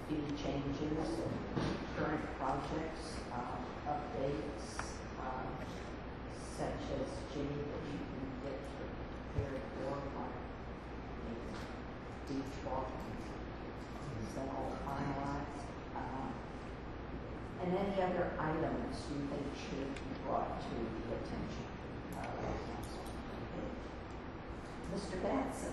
fee changes, current projects, updates, such as Jenny, that you can get prepared for on D12. Is that all finalized? And any other items you think should be brought to the attention of the council? Mr. Batson.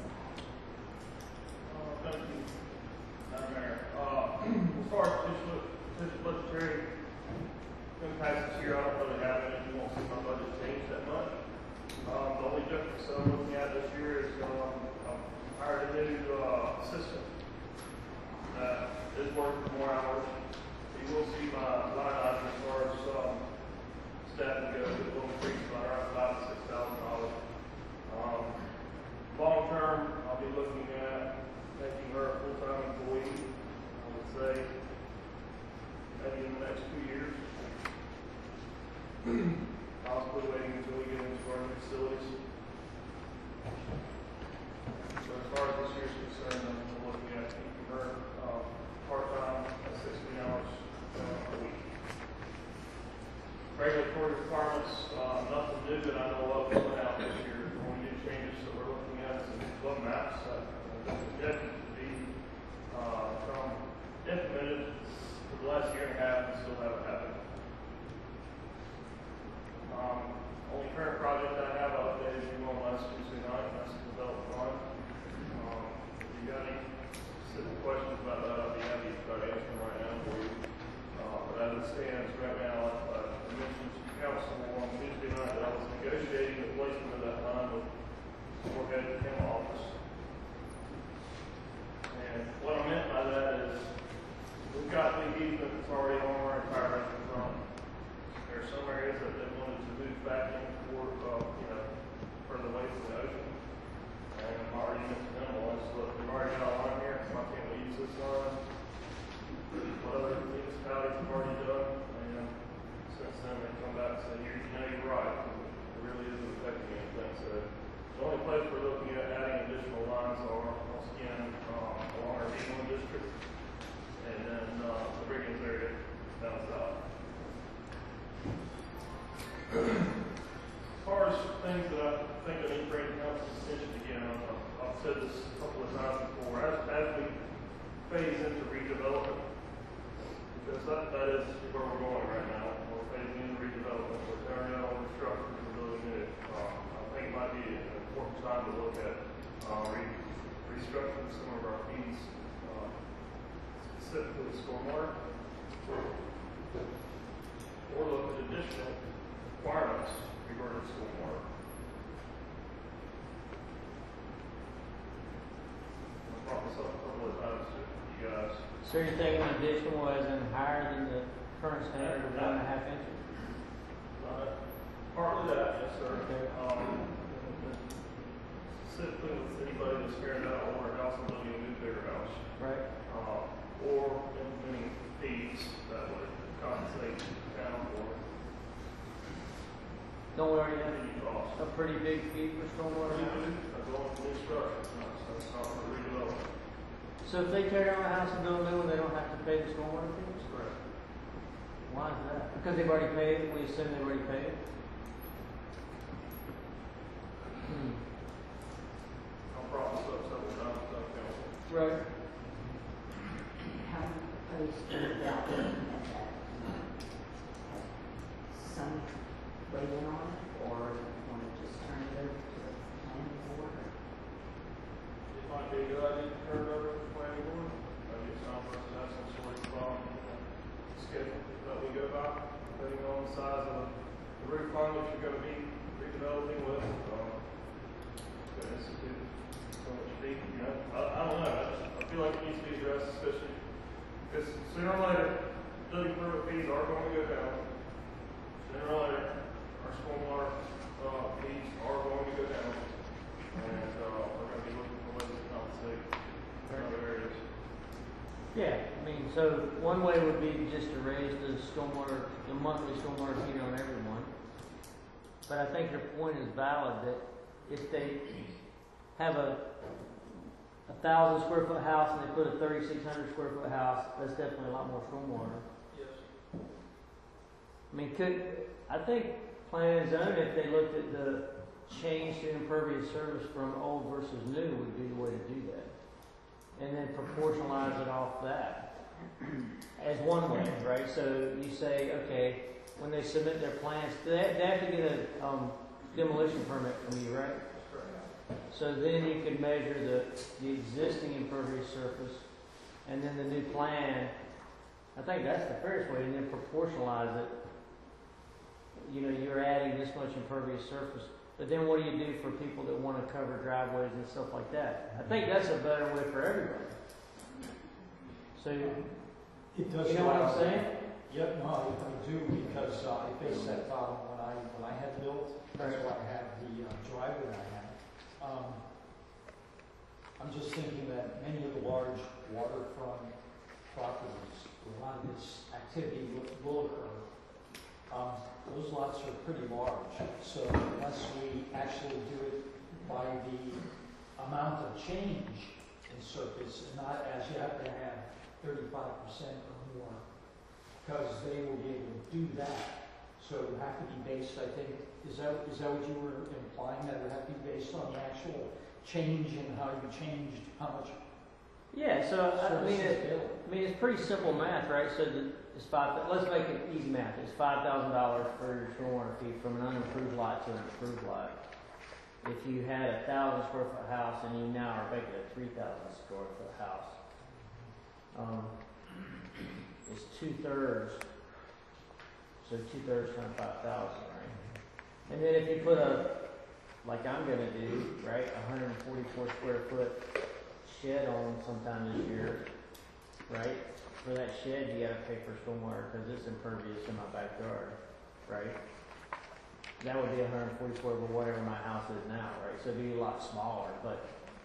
Thank you, Madam Mayor. As far as potential budgetary impacts this year, I don't really have any. You won't see my budget change that much. The only difference that I'm looking at this year is I've hired a new assistant that is working more hours. You will see my line item as far as staffing goes. It will increase by around $5,000 to $6,000. Long term, I'll be looking at making her a full-time employee. I would say maybe in the next 2 years. Possibly waiting until we get into our new facilities. So as far as this year's concerned, I'm looking at keeping her part-time at 16 hours a week. Regulatory requirements, nothing new that I know of coming out this year. The only new changes that we're looking at is the flood maps that are projected to be implemented for the last year and a half and still haven't happened. Only current project I have updated you on last Tuesday night, and that's the development fund. If you got any specific questions about that, I'll be happy to try to answer them right now for you. But as it stands right now, I mentioned to council on Tuesday night that I was negotiating the placement of that line with the Moorhead County office. And what I meant by that is we've got the easement that's already on our entire front. There are some areas that they wanted to move back in toward, further away from the ocean. And I'm already mentioned them, well, look, we've already got a line here, why can't we use this line? What other municipalities have already done? And since then they come back and say, you're right, it really isn't affecting anything. So the only place we're looking at adding additional lines are, once again, along our B1 district, and then the Brighams area down south. As far as things that I think I need to bring to council's attention again, I've said this a couple of times before, as we phase into redevelopment, because that is where we're going right now. We're phasing into redevelopment, we're tearing down all the structures and building it. I think it might be an important time to look at restructuring some of our fees, specifically stormwater, or look at additional requirements regarding stormwater. I brought this up a couple of times to you guys. So you're thinking additional as in higher than the current standard of 1.5 inches? Partly that, yes, sir. Okay. Specifically with anybody that's carrying out older house and building a new bigger house. Right. Or implementing fees that would compensate the town for Don't we already have any costs. a pretty big fee for stormwater? That's all for new structure, that's not for redevelopment. So if they tear down a house and build a new one, they don't have to pay the stormwater fees? Correct. Why is that? Because they've already paid it? We assume they've already paid it? I'll brought this up several times to the council. Right. How do you propose to develop that? Some weigh in on it, or you want to just turn it over to the planning board? It might be a good idea to turn it over to the planning board. Maybe it's time for us to have some sort of schedule that we go by, depending on the size of the roof line that you're going to be redeveloping with. Institute so much fee, I don't know. I feel like it needs to be addressed, especially because sooner or later, building permit fees are going to go down. Sooner or later, our stormwater fees are going to go down, and we're going to be looking for ways to compensate in other areas. Yeah, I mean, so one way would be just to raise the monthly stormwater fee on everyone. But I think your point is valid that if they have a 1,000 square foot house and they put a 3,600 square foot house, that's definitely a lot more stormwater. Yes. I mean, I think plan and zone, if they looked at the change to impervious surface from old versus new, would be the way to do that. And then proportionalize it off that as one way, right? So you say, okay, when they submit their plans, they have to get a demolition permit from you, right? That's correct. So then you can measure the existing impervious surface, and then the new plan. I think that's the fairest way, and then proportionalize it. You know, you're adding this much impervious surface, but then what do you do for people that want to cover driveways and stuff like that? I think that's a better way for everybody. So, It does. you know what I'm saying? Yep, no, I do, because I faced that problem when I had built. That's why I have the driveway I have. I'm just thinking that many of the large waterfront properties, where a lot of this activity will occur, those lots are pretty large. So unless we actually do it by the amount of change in surface, and not as you have to have 35% or more, because they will be able to do that. So it would have to be based, I think, is that what you were implying, that it would have to be based on the actual change in how you changed, how much Yeah. So I mean, surface is built? it's pretty simple math, right? So it's let's make it easy math. It's $5,000 for your stormwater fee from an unimproved lot to an improved lot. If you had a 1,000 square foot house and you now are making a 3,000 square foot house, it's 2/3. So 2/3 times 5,000, right? And then if you put like I'm gonna do, right, 144 square foot shed on sometime this year, right? For that shed, you gotta pay for stormwater because it's impervious in my backyard, right? That would be 144 over whatever my house is now, right? So it'd be a lot smaller, but.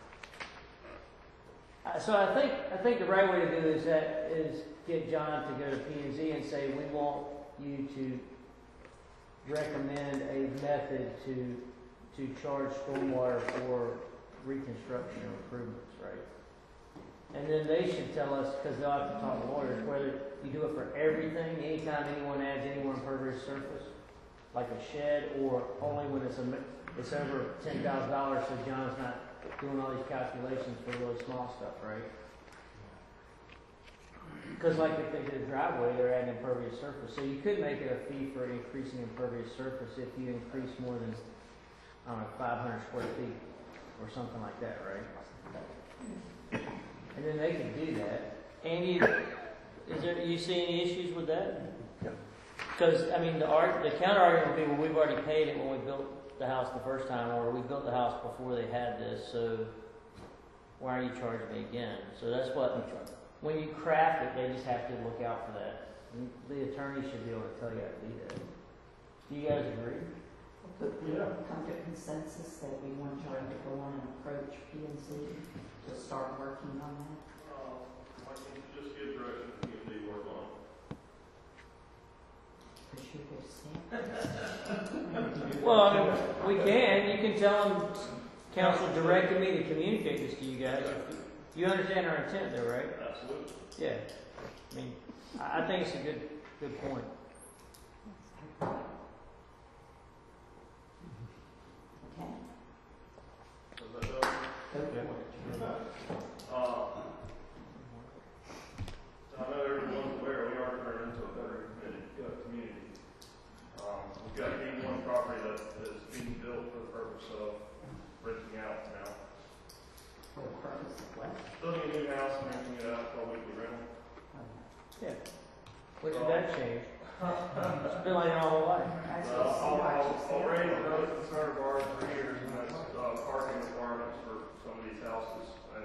So I think the right way to do is get John to go to P&Z and say, we want you to recommend a method to charge stormwater for reconstruction or improvements, right? And then they should tell us, because they'll have to talk to lawyers, whether you do it for everything, anytime anyone adds any more impervious surface, like a shed, or only when it's over $10,000, so John's not doing all these calculations for really small stuff, right? Because like if they did a driveway, they're adding impervious surface. So you could make it a fee for increasing impervious surface if you increase more than, 500 square feet or something like that, right? And then they can do that. Andy, you see any issues with that? Because, I mean, the counter argument would be, well, we've already paid it when we built the house the first time, or we built the house before they had this, so why are you charging me again? So that's what, when you craft it, they just have to look out for that. The attorney should be able to tell you how to do that. Do you guys agree? Could we come to consensus that we want John to go on and approach P&Z to start working on that? I can just give direction to P&Z work on. Because you're going to stand. Well, I mean, we can. You can tell them, council directed me to communicate this to you guys. You understand our intent though, right? Absolutely. Yeah. I mean, I think it's a good point. Okay. Is that done? Go for it. I know everyone's aware we are turning into a better community. We've got one property that is being built for the purpose of renting out now. For the purpose of what? Building a new house and renting it out for a weekly rental. Yeah. When did that change? It's been like it all my life. I still see why you I'll said raise that. another concern of ours for years, and that's parking requirements for some of these houses. And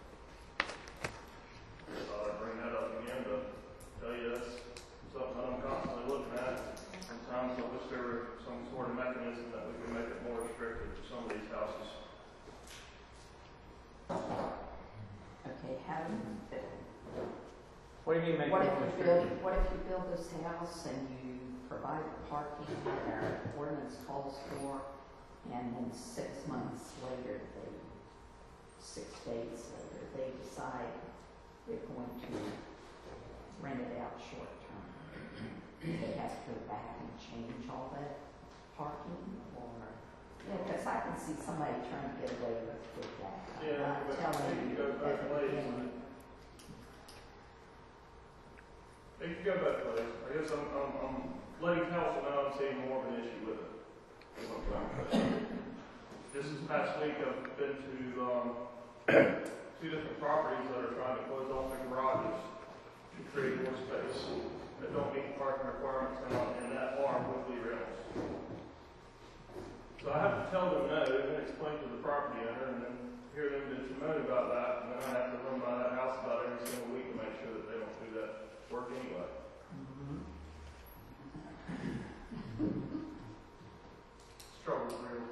I bring that up again to tell you that's something that I'm constantly looking at. Sometimes I wish there were some sort of mechanism that we could make it more restrictive for some of these houses. Okay, how do you, What do you mean make what it if more you restrictive? build, what if you build this house and you provide the parking that our ordinance calls for, and then 6 months later they 6 days later, they decide they're going to rent it out short term. They have to go back and change all that parking, or, because I can see somebody trying to get away with that. I'm not but telling you you go at back the ways. beginning. It could go both ways. I guess I'm letting council know I'm seeing more of an issue with it. Is what I'm trying to say. This past week, I've been to 2 different properties that are trying to close off their garages to create more space that don't meet parking requirements and that are weekly rentals. So I have to tell them no and explain to the property owner, and then hear them bitch and moan about that, and then I have to run by that house about every single week to make sure that they don't do that work anyway. Struggle's real.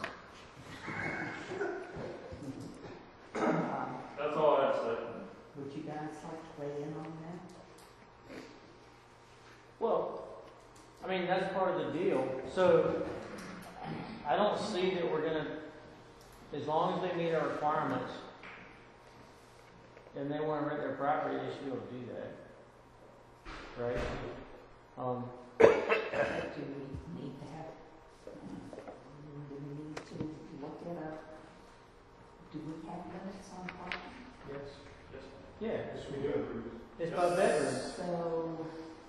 That's all I have to say. Would you guys like to weigh in on that? Well, I mean, that's part of the deal. So I don't see that we're gonna, as long as they meet our requirements and they wanna rent their property, they should be able to do that. Right? Do we need to have, do we need to look at do we have limits on parking? Yes, Yeah, yes, we do. it's by bedrooms. So,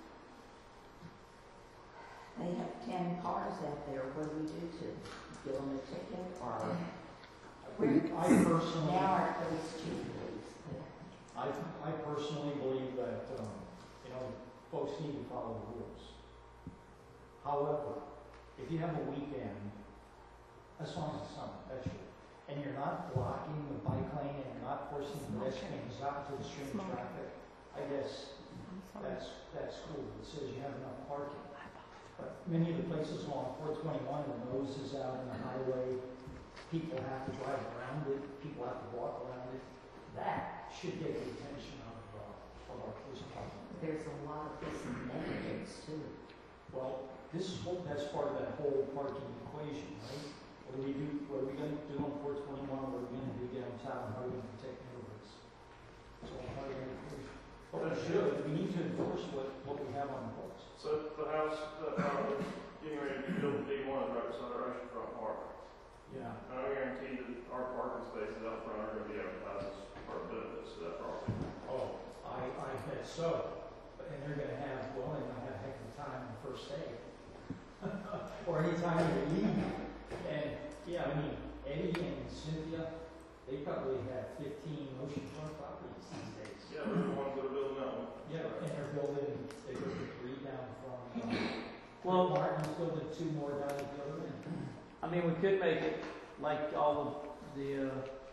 they have 10 cars out there, what do we do to give them a ticket, or? I personally, Now our police chief believes I personally believe that, folks need to follow the rules. However, if you have a weekend, as long as it's summer, that's true, and you're not blocking the bike lane and you're not forcing pedestrians out to the stream traffic, I guess that's cool. It says you have enough parking. But many of the places along 421, the nose is out in the highway, people have to drive around it, people have to walk around it. That should get the attention of our police department. there's a lot of this in negatives too. Well, that's part of that whole parking equation, right? What are we gonna do on 421, what are we gonna do downtown, how are we gonna protect neighborhoods? So part of that equation. But we should, we need to enforce what we have on the books. So the house that is getting ready to be built in D1 is right beside our oceanfront park. Yeah. And I guarantee that our parking spaces out front are going to be advertised as part of benefits to that property. Oh, I bet so. And they're gonna have, well, they're gonna have a heck of a time on the first day. Or any time they leave. And, yeah, I mean, Eddie and Cynthia, they probably have 15 oceanfront properties these days. Yeah, they're the ones that are building that one. Yeah, and they're building 3 down from, Well, Martin's building 2 more down at the other end. I mean, we could make it like all the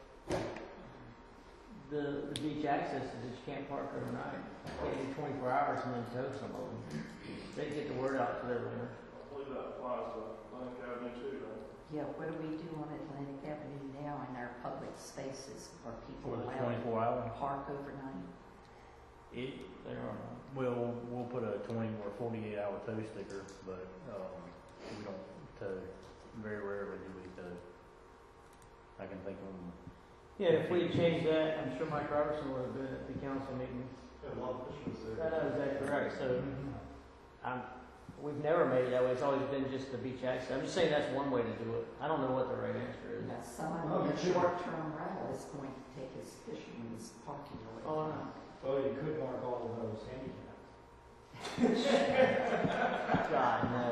beach accesses that you can't park overnight. Can't do 24 hours and then tow some of them. They get the word out to their renter. I believe that applies to Atlantic Avenue too, right? Yeah, what do we do on Atlantic Avenue now in our public spaces? Are people For the allowed 24 hour, to park overnight? There are none. we'll put a 20 or 48 hour tow sticker, but we don't tow. Very rarely do we tow. I can think of them. Yeah, if we had changed that, I'm sure Mike Robertson would have been at the council meeting. Yeah, a lot of fishermen I know exactly right. So we've never made it that way. It's always been just the beach access. I'm just saying that's one way to do it. I don't know what the right answer is. Now, someone Oh, with a you should. short-term rental is going to take his fisherman's parking away. Oh, no. Well, you could mark all of those handicapped. God, no.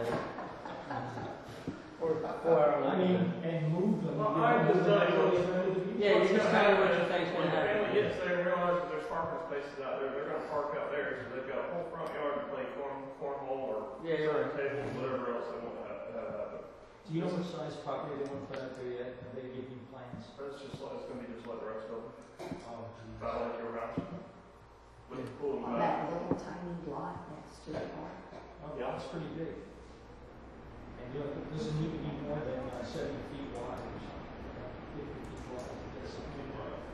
Or 4 hour. I mean, and move them. Well, I'm just telling you, Yeah, you just tell me what you think's When gonna the family happen. gets there and realizes there's parking spaces out there, they're gonna park out there, so they've got a whole front yard to play cornhole or Yeah, you're right. tables, whatever else they want to have happen. Do you know what size property they want to put out there yet? Have they given you plans? But it's gonna be just like the rest of them, Oh, geez. about like your house. With the pool in the On back. that little tiny lot next to the park. Oh, yeah, it's pretty big. And it doesn't need to be more than 70 feet wide or something. 50 feet wide. That's something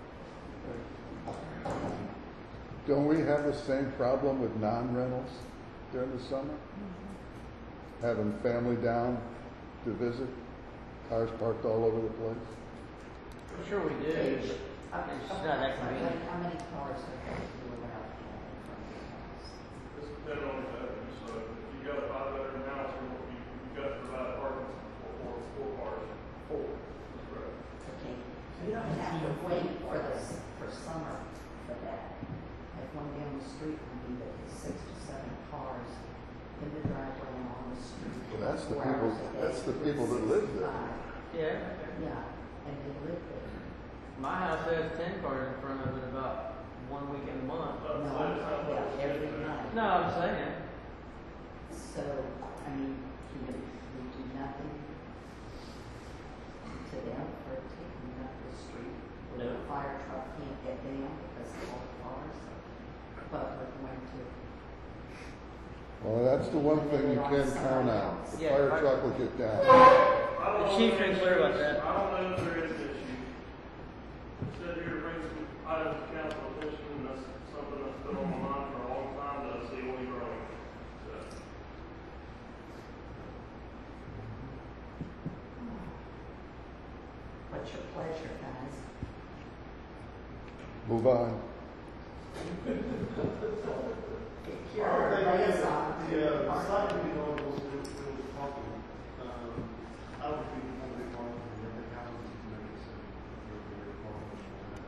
Don't we have the same problem with non-rentals during the summer? Having family down to visit, cars parked all over the place? I'm sure we did. It's just not that convenient. How many cars are you allowed to have in front of your house? This depends on the veteran, so if you got a 5-veteran house, you've got to provide parking for 4 cars. 4, that's correct. Okay, you don't have to wait for summer for that. If one down the street, I mean, that is 6 to 7 cars in the driveway and on the street. Well, that's the 4 people, hours a day, that's the people that live there. 365. Yeah. Yeah, and they live there. My house has 10 cars in front of it about 1 week in a month. No, I'm talking about every night. No, I'm saying. So, I mean, can we do nothing to them for taking up the street? Where the No. fire truck can't get down because of all the cars, but we're going to. Well, that's the one thing you can count on. The Yeah, fire right. truck will get down. I don't The know chief if been there clear is- about that. I don't know if there is an issue. Said here to bring some items to council attention, and that's something that's been on my mind for a long time, that I see only growing. So, What's your pleasure, guys? Move on. If you're a liaison to the Yeah, park. slightly below was talking. I would be more than one for the county to make it so we're parking.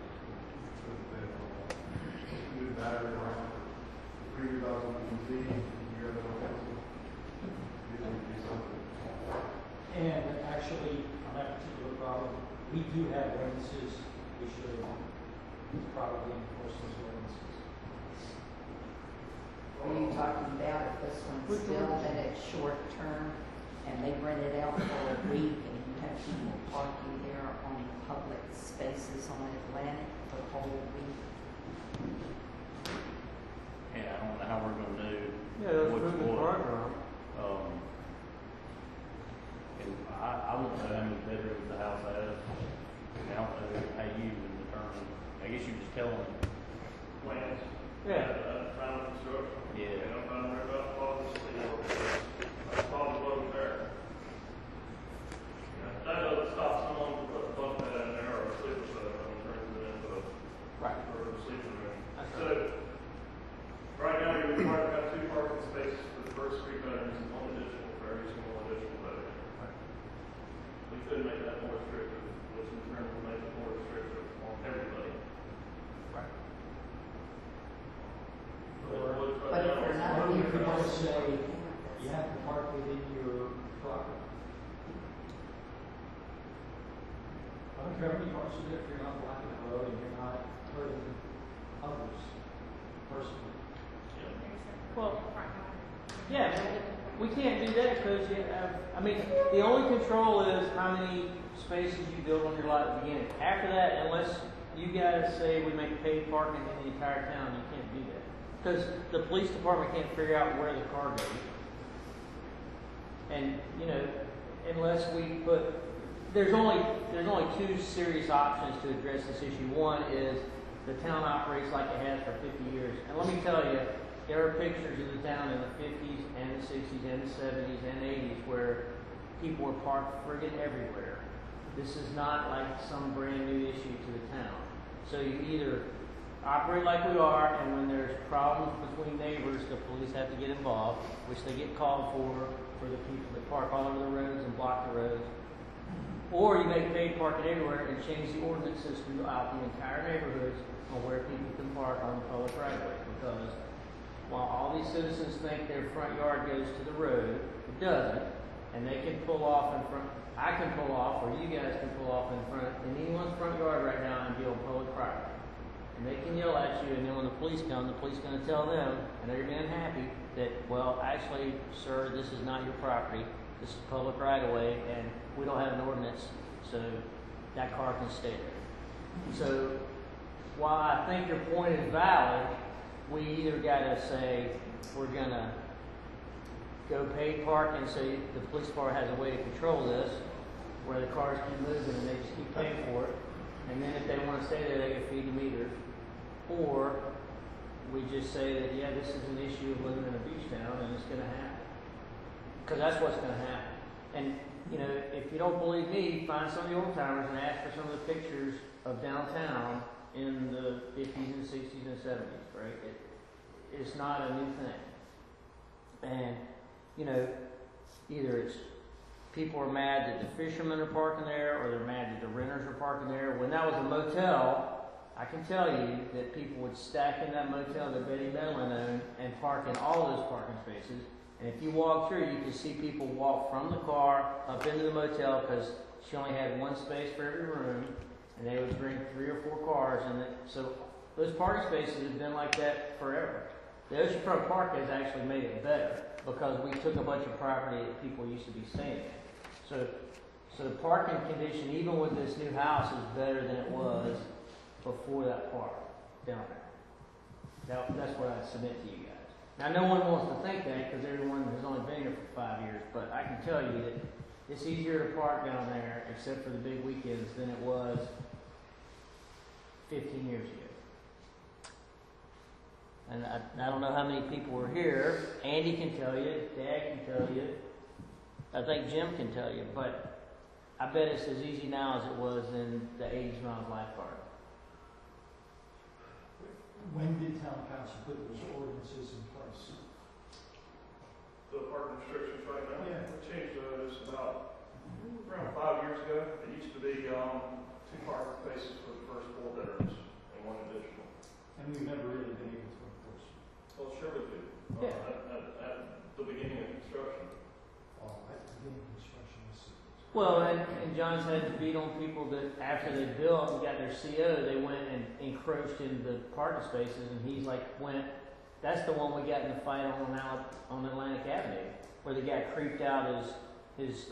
New battery around for 3,000 feet, you got no pencil. It would be something. And actually, on that particular problem, we do have ordinances, we should probably enforce those ordinances. Are you talking about if this one's built and it's short term and they rent it out for a week and you have people parking there on public spaces on Atlantic for the whole week? Yeah, I don't know how we're gonna do. Yeah, those what's moving what. cars around. And I won't know how many bedrooms the house has. I don't know how you would determine. I guess you just tell them. plans. Yeah. Time of construction. Yeah. And I'm not worried about closing, so, you know, that's probably what was there. That doesn't stop someone from putting a bunk bed in there or a sleeper bed, and turns it into a Right. or a sleeping room. That's So, right now, you're required to have 2 parking spaces for the first 3 bedrooms and 1 additional for every single additional bedroom. We could make that more restrictive, which in turn will make it more restrictive on everybody. Right. But if they're not Or you here, could that's just say, okay. you have to park within your property. I don't care how many cars are there, if you're not blocking the road and you're not hurting others personally. Well, yeah, we can't do that because you have, I mean, the only control is how many spaces you build on your lot at the beginning. After that, unless you guys say we make paid parking in the entire town, you can't do that. Because the police department can't figure out where the car goes. And, you know, unless we put, there's only 2 serious options to address this issue. One is the town operates like it has for 50 years. And let me tell you, there are pictures of the town in the 50s and the 60s and the 70s and 80s where people were parked friggin' everywhere. This is not like some brand new issue to the town. So you either operate like we are, and when there's problems between neighbors, the police have to get involved, which they get called for the people that park all over the roads and block the roads. Or you make paid parking everywhere and change the ordinances throughout the entire neighborhoods on where people can park on the public right of way. Because while all these citizens think their front yard goes to the road, it doesn't. And they can pull off in front, I can pull off, or you guys can pull off in front, in anyone's front yard right now and be on public property. And they can yell at you, and then when the police come, the police are going to tell them, and they're going to be unhappy, that, well, actually, sir, this is not your property. This is public right of way, and we don't have an ordinance, so that car can stay there. So, while I think your point is valid, we either got to say we're going to go paid parking, so the police department has a way to control this, where the cars keep moving and they just keep paying for it. And then if they want to stay there, they can feed the meters. Or we just say that, yeah, this is an issue of living in a beach town and it's going to happen. Because that's what's going to happen. And, you know, if you don't believe me, find some of the old timers and ask for some of the pictures of downtown in the 50s and 60s and 70s, right? It's not a new thing. And, you know, either it's people are mad that the fishermen are parking there, or they're mad that the renters are parking there. When that was a motel, I can tell you that people would stack in that motel that Betty Medlin owned and park in all those parking spaces. And if you walk through, you can see people walk from the car up into the motel because she only had one space for every room, and they would bring 3 or 4 cars. And so those parking spaces have been like that forever. The Oceanfront Park has actually made it better because we took a bunch of property that people used to be staying in. So the parking condition, even with this new house, is better than it was before that park down there. That's what I submit to you guys. Now, no one wants to think that because everyone has only been here for 5 years, but I can tell you that it's easier to park down there, except for the big weekends, than it was 15 years ago. And I don't know how many people were here. Andy can tell you, Dad can tell you, I think Jim can tell you, but I bet it's as easy now as it was in the 80s when I was lifeguard. When did town council put those ordinances in place? The parking restrictions right now? Yeah. We changed those about around 5 years ago. It used to be 2 parking spaces for the first 4 bedrooms and 1 additional. And we've never really been able to enforce it. Well, sure we do. Yeah. At the beginning of construction. At the beginning of construction, Well, and John's had to beat on people that after they built and got their CO, they went and encroached into the parking spaces, and he's like, that's the one we got in the fight on Atlantic Avenue, where the guy creeped out his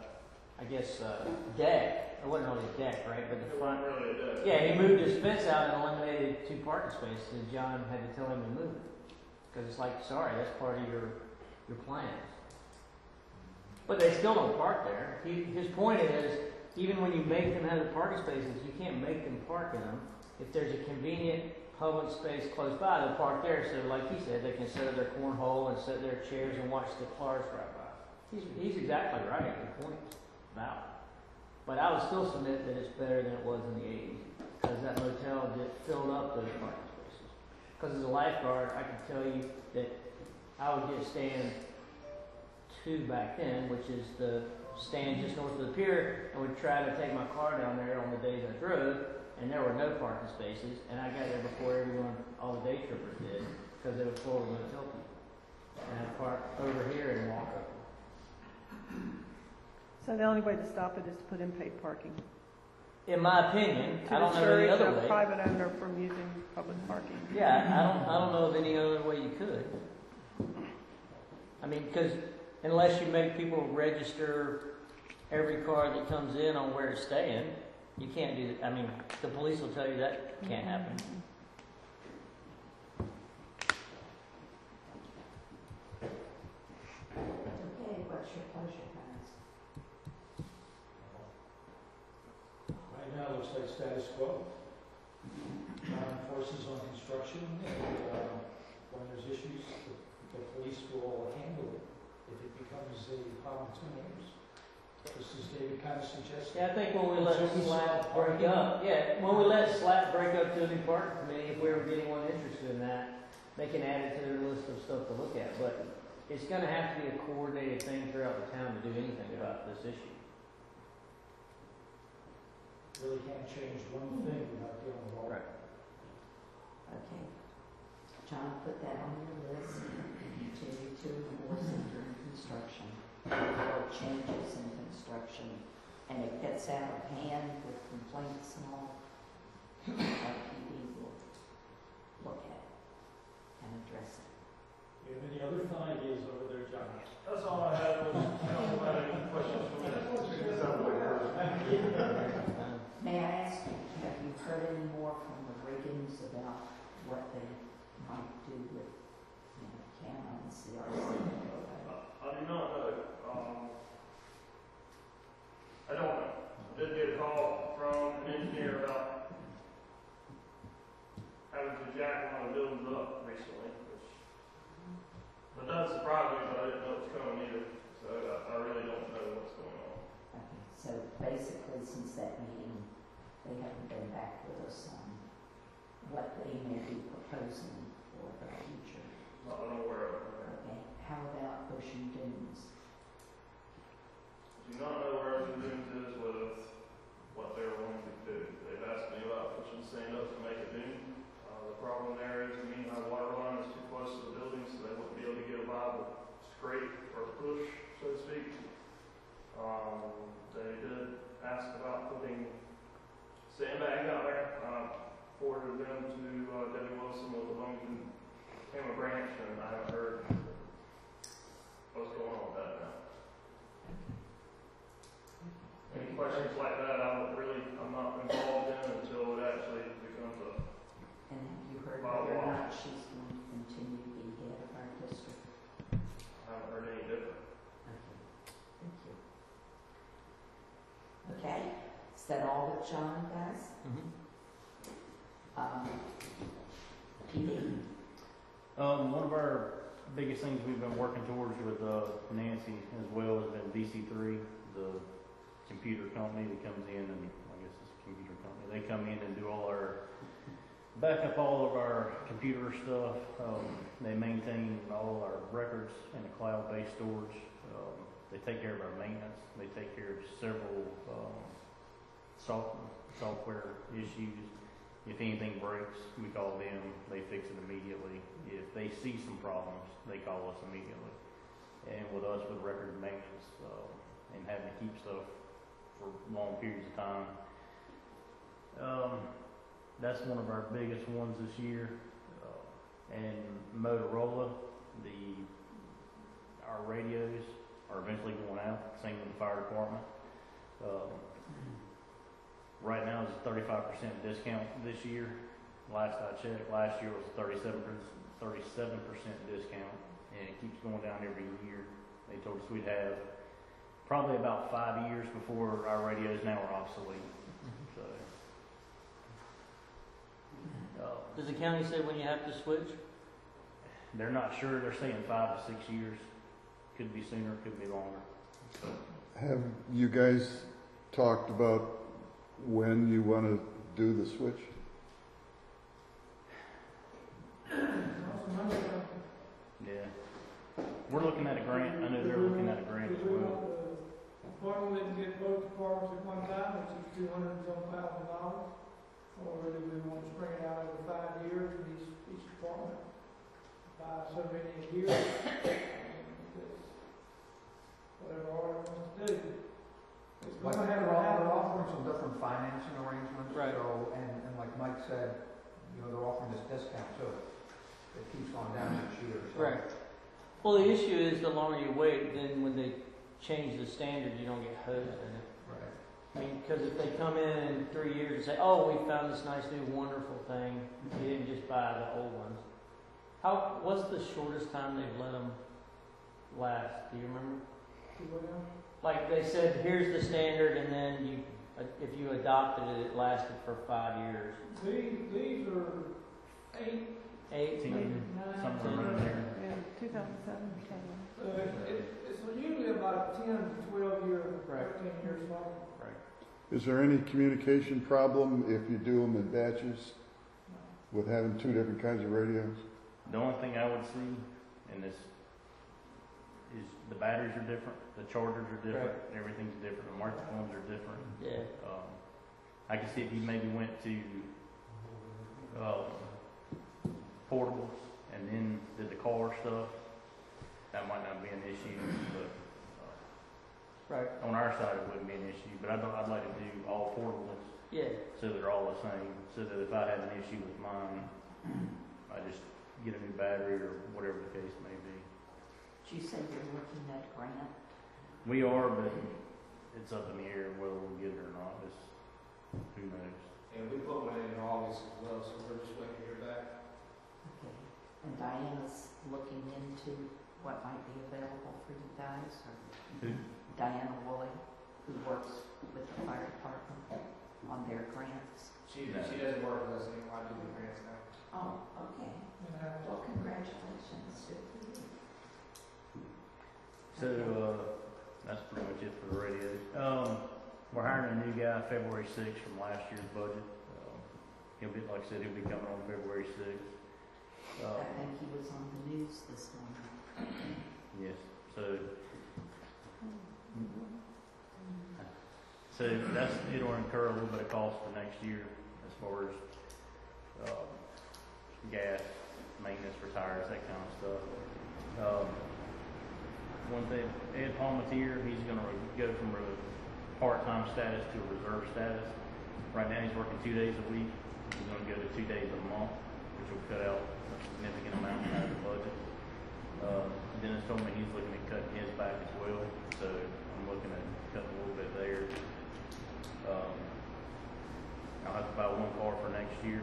deck. It wasn't really a deck, right? But the front. Really a deck. Yeah, he moved his fence out and eliminated 2 parking spaces, and John had to tell him to move it. Because it's like, sorry, that's part of your plans. But they still don't park there. His point is, even when you make them have the parking spaces, you can't make them park in them. If there's a convenient public space close by, they'll park there. So like he said, they can set up their cornhole and set their chairs and watch the cars drive by. He's exactly right. The point is valid. But I would still submit that it's better than it was in the 80s because that motel filled up those parking spaces. Because as a lifeguard, I can tell you that I would get stand 2 back then, which is the stand just north of the pier, and would try to take my car down there on the days I drove, and there were no parking spaces, and I got there before all the day trippers did, because they were full of motel people. And I'd park over here and walk over. So the only way to stop it is to put in paid parking. In my opinion, To I don't know discourage any other a way. private owner from using public parking. Yeah, I don't know of any other way you could. I mean, because unless you make people register every car that comes in on where it's staying, you can't do that. I mean, the police will tell you that can't happen. Okay, what's your pleasure, guys? Right now, it looks like status quo. Forces on construction, and when there's issues, the police will handle it if it becomes a problem to neighbors. Just as David kind of suggested. Yeah, I think when we let SLAP break up, when we let SLAP break up to a new parking committee, if we were getting one interested in that, they can add it to their list of stuff to look at. But it's going to have to be a coordinated thing throughout the town to do anything about this issue. Really can't change one thing without dealing with all. Right. Okay. John, put that on your list. Continue to enforce it during construction. Or changes in construction. And it gets out of hand with complaints and all. PD will look at it and address it. You have any other fun ideas over there, John? That's all I had. Council had any questions for me? May I ask, have you heard any more from the Riggins about what they might do with, CAMA and CRC? I do not know. I don't know. I did get a call from an engineer about having to jack one of the buildings up recently, but that surprised me, but I didn't know it was coming either. So I really don't know what's going on. Okay, so basically, since that meeting, they haven't been back with us on what they may be proposing for the future. Not that I'm aware of. Okay, how about Ocean Dunes? Do not know where Ocean Dunes is with what they're wanting to do. They've asked me about pushing sand up to make a dune. The problem there is the mean high water line is too close to the building, so they wouldn't be able to get a viable scrape or push, so to speak. They did ask about putting sandbags out there. Forwarded them to Debbie Wilson with the Wilmington Hammer Branch, and I haven't heard what's going on with that now. Any questions like that, I'm not involved in until it actually becomes a, And have you heard Wow, whether or wow. not she's going to continue to be head of our district? I haven't heard any different. Okay, thank you. Okay, is that all that John does? PD? One of our biggest things we've been working towards with Nancy as well has been DC3, the computer company that comes in, and I guess it's a computer company. They come in and do back up all of our computer stuff. They maintain all our records in a cloud-based storage. They take care of our maintenance. They take care of several software issues. If anything breaks, we call them, they fix it immediately. If they see some problems, they call us immediately. And with us, with record maintenance, and having to keep stuff for long periods of time, that's one of our biggest ones this year. And Motorola, our radios are eventually going out, same with the fire department. Right now it's a 35% discount this year. Last I checked, last year was a 37% discount, and it keeps going down every year. They told us we'd have probably about 5 years before our radios now are obsolete. So, Does the county say when you have to switch? they're not sure. They're saying 5 to 6 years. Could be sooner, could be longer. Have you guys talked about when you want to do the switch? Yeah. We're looking at a grant. I know they're looking at a grant as well. Why don't we get both departments at one time, which is $200,000, or do we want to spread it out over 5 years, and each department buy so many a year? Whatever order wants to do. It's Like, gonna have they're to happen. offering some different financing arrangements, Right. so, and like Mike said, they're offering this discount, so it keeps going down each year, so. Right. Well, the issue is the longer you wait, then when they change the standard, you don't get hosed in it. Right. I mean, because if they come in 3 years and say, "Oh, we found this nice new wonderful thing," you didn't just buy the old ones. What's the shortest time they've let them last? Do you remember? Like they said, here's the standard, and then if you adopted it, it lasted for 5 years. These are 8, 8, 10, 9, somewhere around there. Yeah, 2017. It's usually about 10 to 12 year, Right. 13 years long. Is there any communication problem if you do them in batches with having two different kinds of radios? The only thing I would see in this is the batteries are different, the chargers are different, everything's different, the microphones are different. Yeah. I can see if you maybe went to portables and then did the car stuff, that might not be an issue, but Right. on our side it wouldn't be an issue. But I'd like to do all portables Yeah. so they're all the same, so that if I had an issue with mine, I just get a new battery or whatever the case may be. Did you say you're looking at a grant? We are, but it's up in the air whether we'll get it or not. Who knows? And we put one in August as well, so we're just waiting to hear back. Okay. And Diana's looking into what might be available for you guys, or Who? Diana Woolley, who works with the fire department on their grants. She doesn't work with us anymore, I do the grants now. Oh, okay. Well, congratulations. Good for you. So that's pretty much it for the radios. We're hiring a new guy February 6th from last year's budget. He'll be, like I said, he'll be coming on February 6th. I think he was on the news this morning. Yes, so it'll incur a little bit of cost for next year as far as gas, maintenance for tires, that kind of stuff. One thing, Ed Palmatier, he's going to go from a part-time status to a reserve status. Right now he's working 2 days a week. He's going to go to 2 days a month, which will cut out a significant amount out of the budget. Dennis told me he's looking at cutting his back as well, so I'm looking at cutting a little bit there. I'll have to buy one car for next year.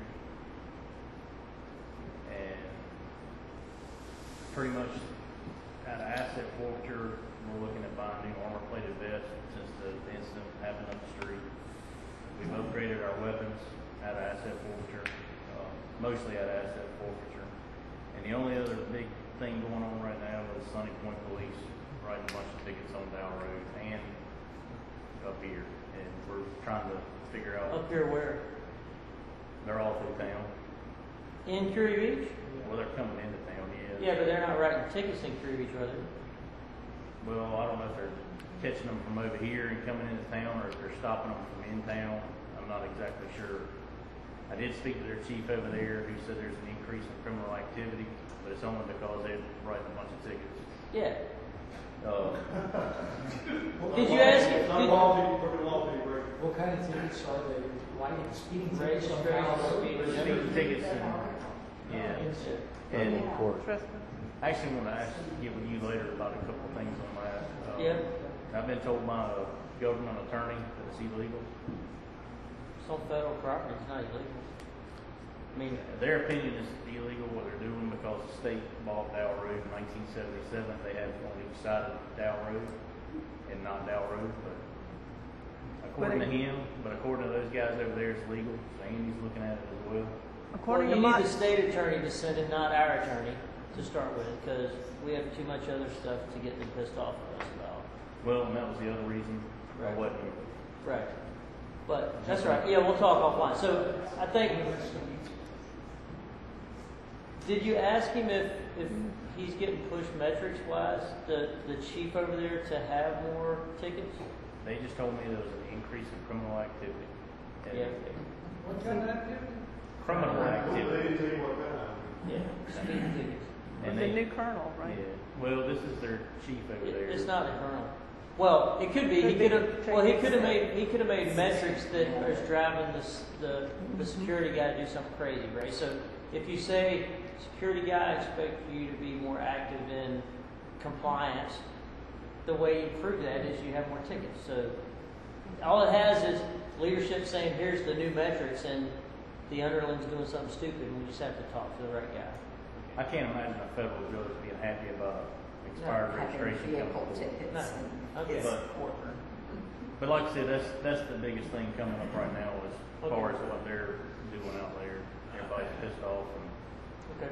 And pretty much out of asset forfeiture, we're looking at buying new armor-plated vests since the incident happened up the street. We've upgraded our weapons out of asset forfeiture, mostly out of asset forfeiture. And the only other big thing going on right now is Sunny Point Police writing a bunch of tickets on Dow Road and up here. And we're trying to figure out. Up here where? They're all through town. In Curie Beach? Well, they're coming into town, yeah. Yeah, but they're not writing tickets in Curie Beach, are they? Well, I don't know if they're catching them from over here and coming into town, or if they're stopping them from in town. I'm not exactly sure. I did speak to their chief over there, who said there's an increase in criminal activity, but it's only because they're writing a bunch of tickets. Yeah. Did you ask it? What kind of tickets are they? Lighting, speeding tickets on Registration, Dow Road? Speeding tickets and and Trespass. I actually want to get with you later about a couple of things on that. Yeah. I've been told by a government attorney that it's illegal. It's on federal property, it's not illegal. I mean, Their opinion is illegal what they're doing because the state bought Dow Road in 1977. They had one on each side of Dow Road and not Dow Road, but according to him, but according to those guys over there, it's legal. So Andy's looking at it as well. According you to need my, the state attorney to send it, not our attorney, to start with, because we have too much other stuff to get them pissed off at us about. Well, and that was the other reason I Right. wasn't. Right. But, that's right, yeah, we'll talk offline. So, I think, did you ask him if he's getting pushed metrics-wise, the chief over there, to have more tickets? They just told me there was an increase in criminal activity. And Yeah. What kind of activity? Criminal activity. Yeah, speeding tickets. And the new colonel, right? Yeah. Well, this is their chief over there. It's not the colonel. Well, it could be. He could have. Well, he could have made metrics that is driving the security guy to do something crazy, right? So if you say security guy, I expect you to be more active in compliance. The way you prove that is you have more tickets. So all it has is leadership saying, "Here's the new metrics," and the underling's doing something stupid. And we just have to talk to the right guy. I can't imagine a federal judge being happy about expired registration Vehicle coming forward. tickets No. and Okay. his But- courtroom. But like I said, that's the biggest thing coming up right now as far as what they're doing out there. Everybody's pissed off and Okay.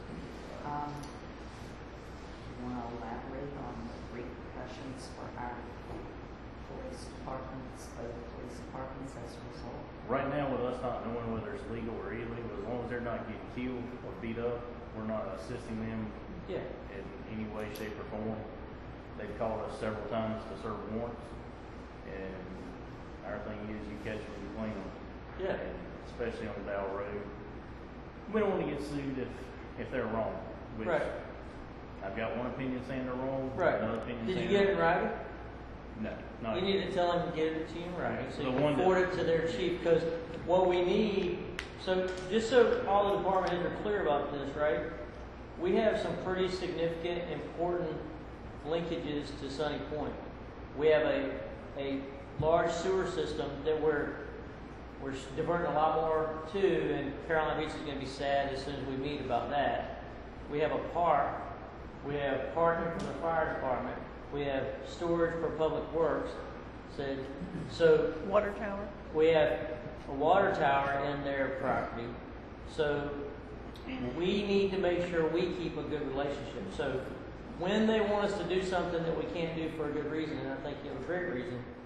You want to elaborate on the repercussions for our police departments, both police departments as a result? right now with us not knowing whether it's legal or illegal, as long as they're not getting killed or beat up, we're not assisting them Yeah. in any way, shape, or form. They've called us several times to serve warrants, and our thing is you catch them, you clean them. Yeah. And especially on Dow Road. We don't want to get sued if they're wrong. Which Right. I've got one opinion saying they're wrong. Right. Another opinion Did saying you get it in they're wrong. writing? No, not You need to tell them to get it to you in writing, so The you one can that- forward it to their chief, because what we need, so just so all the department heads are clear about this, right? We have some pretty significant, important linkages to Sunny Point. We have a large sewer system that we're diverting a lot more to, and Caroline Beach is going to be sad as soon as we meet about that. We have a park. We have parking from the fire department. We have storage for public works. So Water tower. we have a water tower in their property. So we need to make sure we keep a good relationship. So when they want us to do something that we can't do for a good reason, and I think you have a great reason,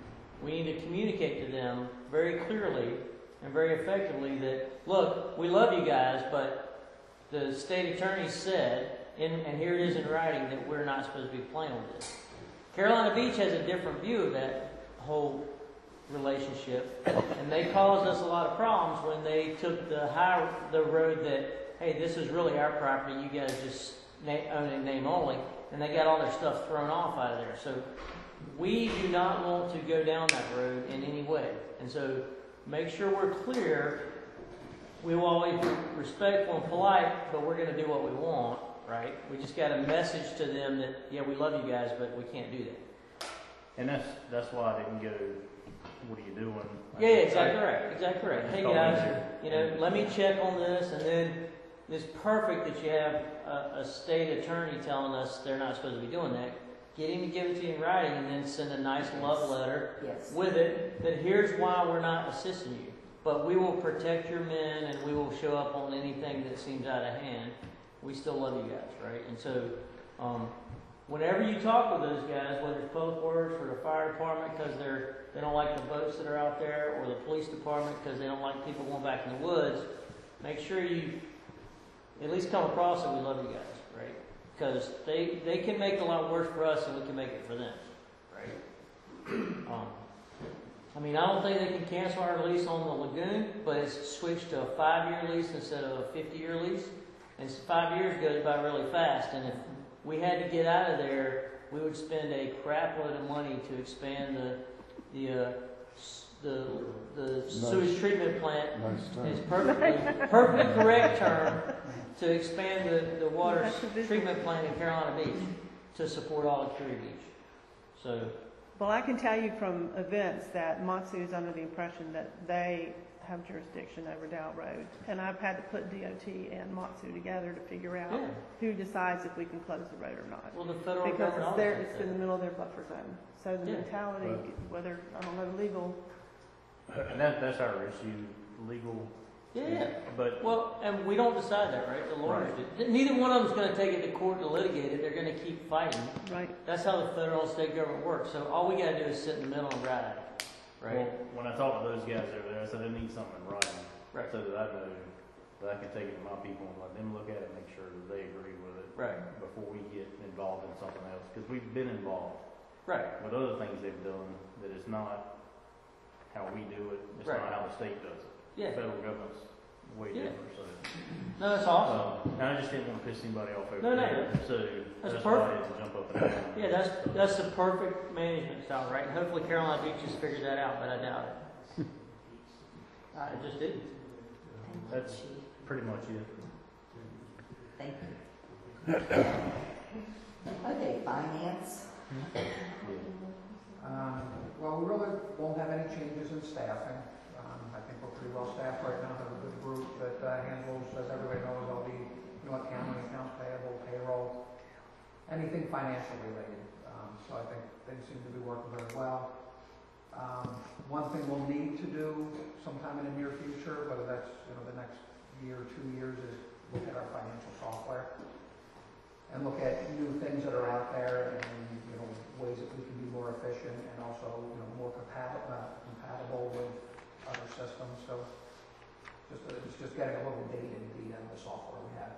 we need to communicate to them very clearly and very effectively that, look, we love you guys, but the state attorney said, and here it is in writing, that we're not supposed to be playing with this. Carolina Beach has a different view of that whole relationship, and they caused us a lot of problems when they took the road that, hey, this is really our property, you guys just own it name only, and they got all their stuff thrown off out of there. So we do not want to go down that road in any way. And so make sure we're clear. We will always be respectful and polite, but we're going to do what we want, right? We just got a message to them that, yeah, we love you guys, but we can't do that. And that's why I didn't go, what are you doing? Yeah, exactly right. Exactly right. Hey guys, let me check on this, and then it's perfect that you have a state attorney telling us they're not supposed to be doing that. Get him to give it to you in writing, and then send a nice love letter with it that here's why we're not assisting you. But we will protect your men, and we will show up on anything that seems out of hand. We still love you guys, right? And so, whenever you talk with those guys, whether it's Public Works or the fire department because they don't like the boats that are out there, or the police department because they don't like people going back in the woods, make sure you at least come across that we love you guys, right? Because they can make it a lot worse for us than we can make it for them, right? I don't think they can cancel our lease on the lagoon, but it's switched to a 5-year lease instead of a 50-year lease. And 5 years goes by really fast, and if we had to get out of there, we would spend a crap load of money to expand the sewage treatment plant. Is perfectly correct term to expand the water treatment plant in Carolina Beach to support all of Curie Beach. So. Well, I can tell you from events that Matsu is under the impression that they have jurisdiction over Dow Road. And I've had to put DOT and Matsu together to figure out who decides if we can close the road or not. Well, the federal because government it's in the middle of their buffer zone. So the mentality, whether, I don't know, legal. And that's our issue, legal. Yeah. But and we don't decide that, right? The lawyers do. Neither one of them's going to take it to court to litigate it. They're going to keep fighting. Right. That's how the federal and state government works. So all we got to do is sit in the middle and ride. Right. Well, when I talked to those guys over there, I said I need something in writing, Right. so that I know that I can take it to my people and let them look at it, and make sure that they agree with it, Right. before we get involved in something else. Because we've been involved Right. with other things they've done that is not how we do it. It's Right. not how the state does it. Yeah. The federal government's way different. So, No, that's awesome. and I just didn't want to piss anybody off over No, there. So That's that's why I perfect. had to jump up and down. Yeah, that's the perfect management style, right? And hopefully Carolina Beach has figured that out, but I doubt it. I just didn't. That's pretty much it. Thank you. Okay, finance. Well, we really won't have any changes in staffing. I think we're pretty well staffed right now, have a good group that handles, as everybody knows, all the accounting, accounts payable, payroll, anything financial related. So I think things seem to be working very well. One thing we'll need to do sometime in the near future, whether that's the next year or 2 years, is look at our financial software and look at new things that are out there and ways that we can be more efficient and also more compatible with other systems. So it's just getting a little dated the software we have.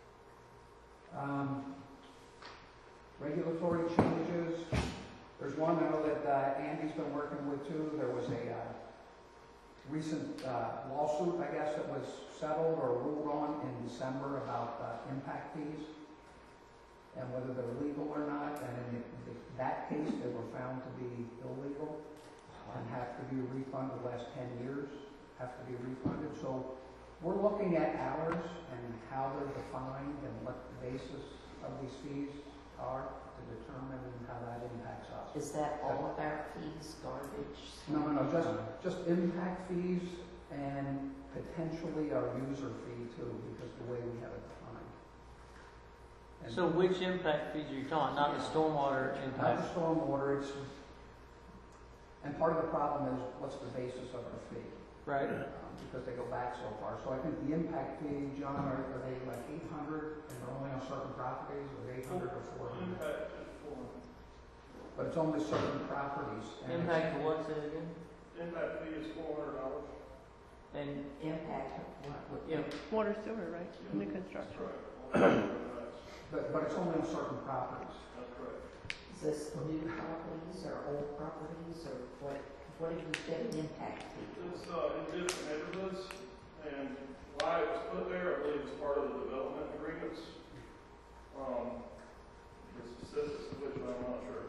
Regulatory changes. There's one I know that Andy's been working with too. There was a recent lawsuit, I guess, that was settled or ruled on in December about impact fees and whether they're legal or not. And in that case, they were found to be illegal and have to be refunded. The last 10 years have to be refunded. So we're looking at ours and how they're defined and what the basis of these fees are to determine how that impacts us. Is that all of our fees, garbage? No, just impact fees and potentially our user fee too, because the way we have it defined. And So which impact fees are you talking? Not the stormwater not impact? the stormwater, and part of the problem is what's the basis of our fee? Right. Because they go back so far. So I think the impact fee, John, are they like 800 and they're only on certain properties, or 800 or 400? Impact is 400. but it's only certain properties. and it's- Impact to what's it again? Impact fee is $400. And, Impact of what? you know, Water sewer, right, new construction. But it's only on certain properties. That's correct. Is this new properties or old properties or what did you get an impact fee? It's in different neighborhoods, and why it was put there, I believe, is part of the development agreements. The specifics of which I'm not sure.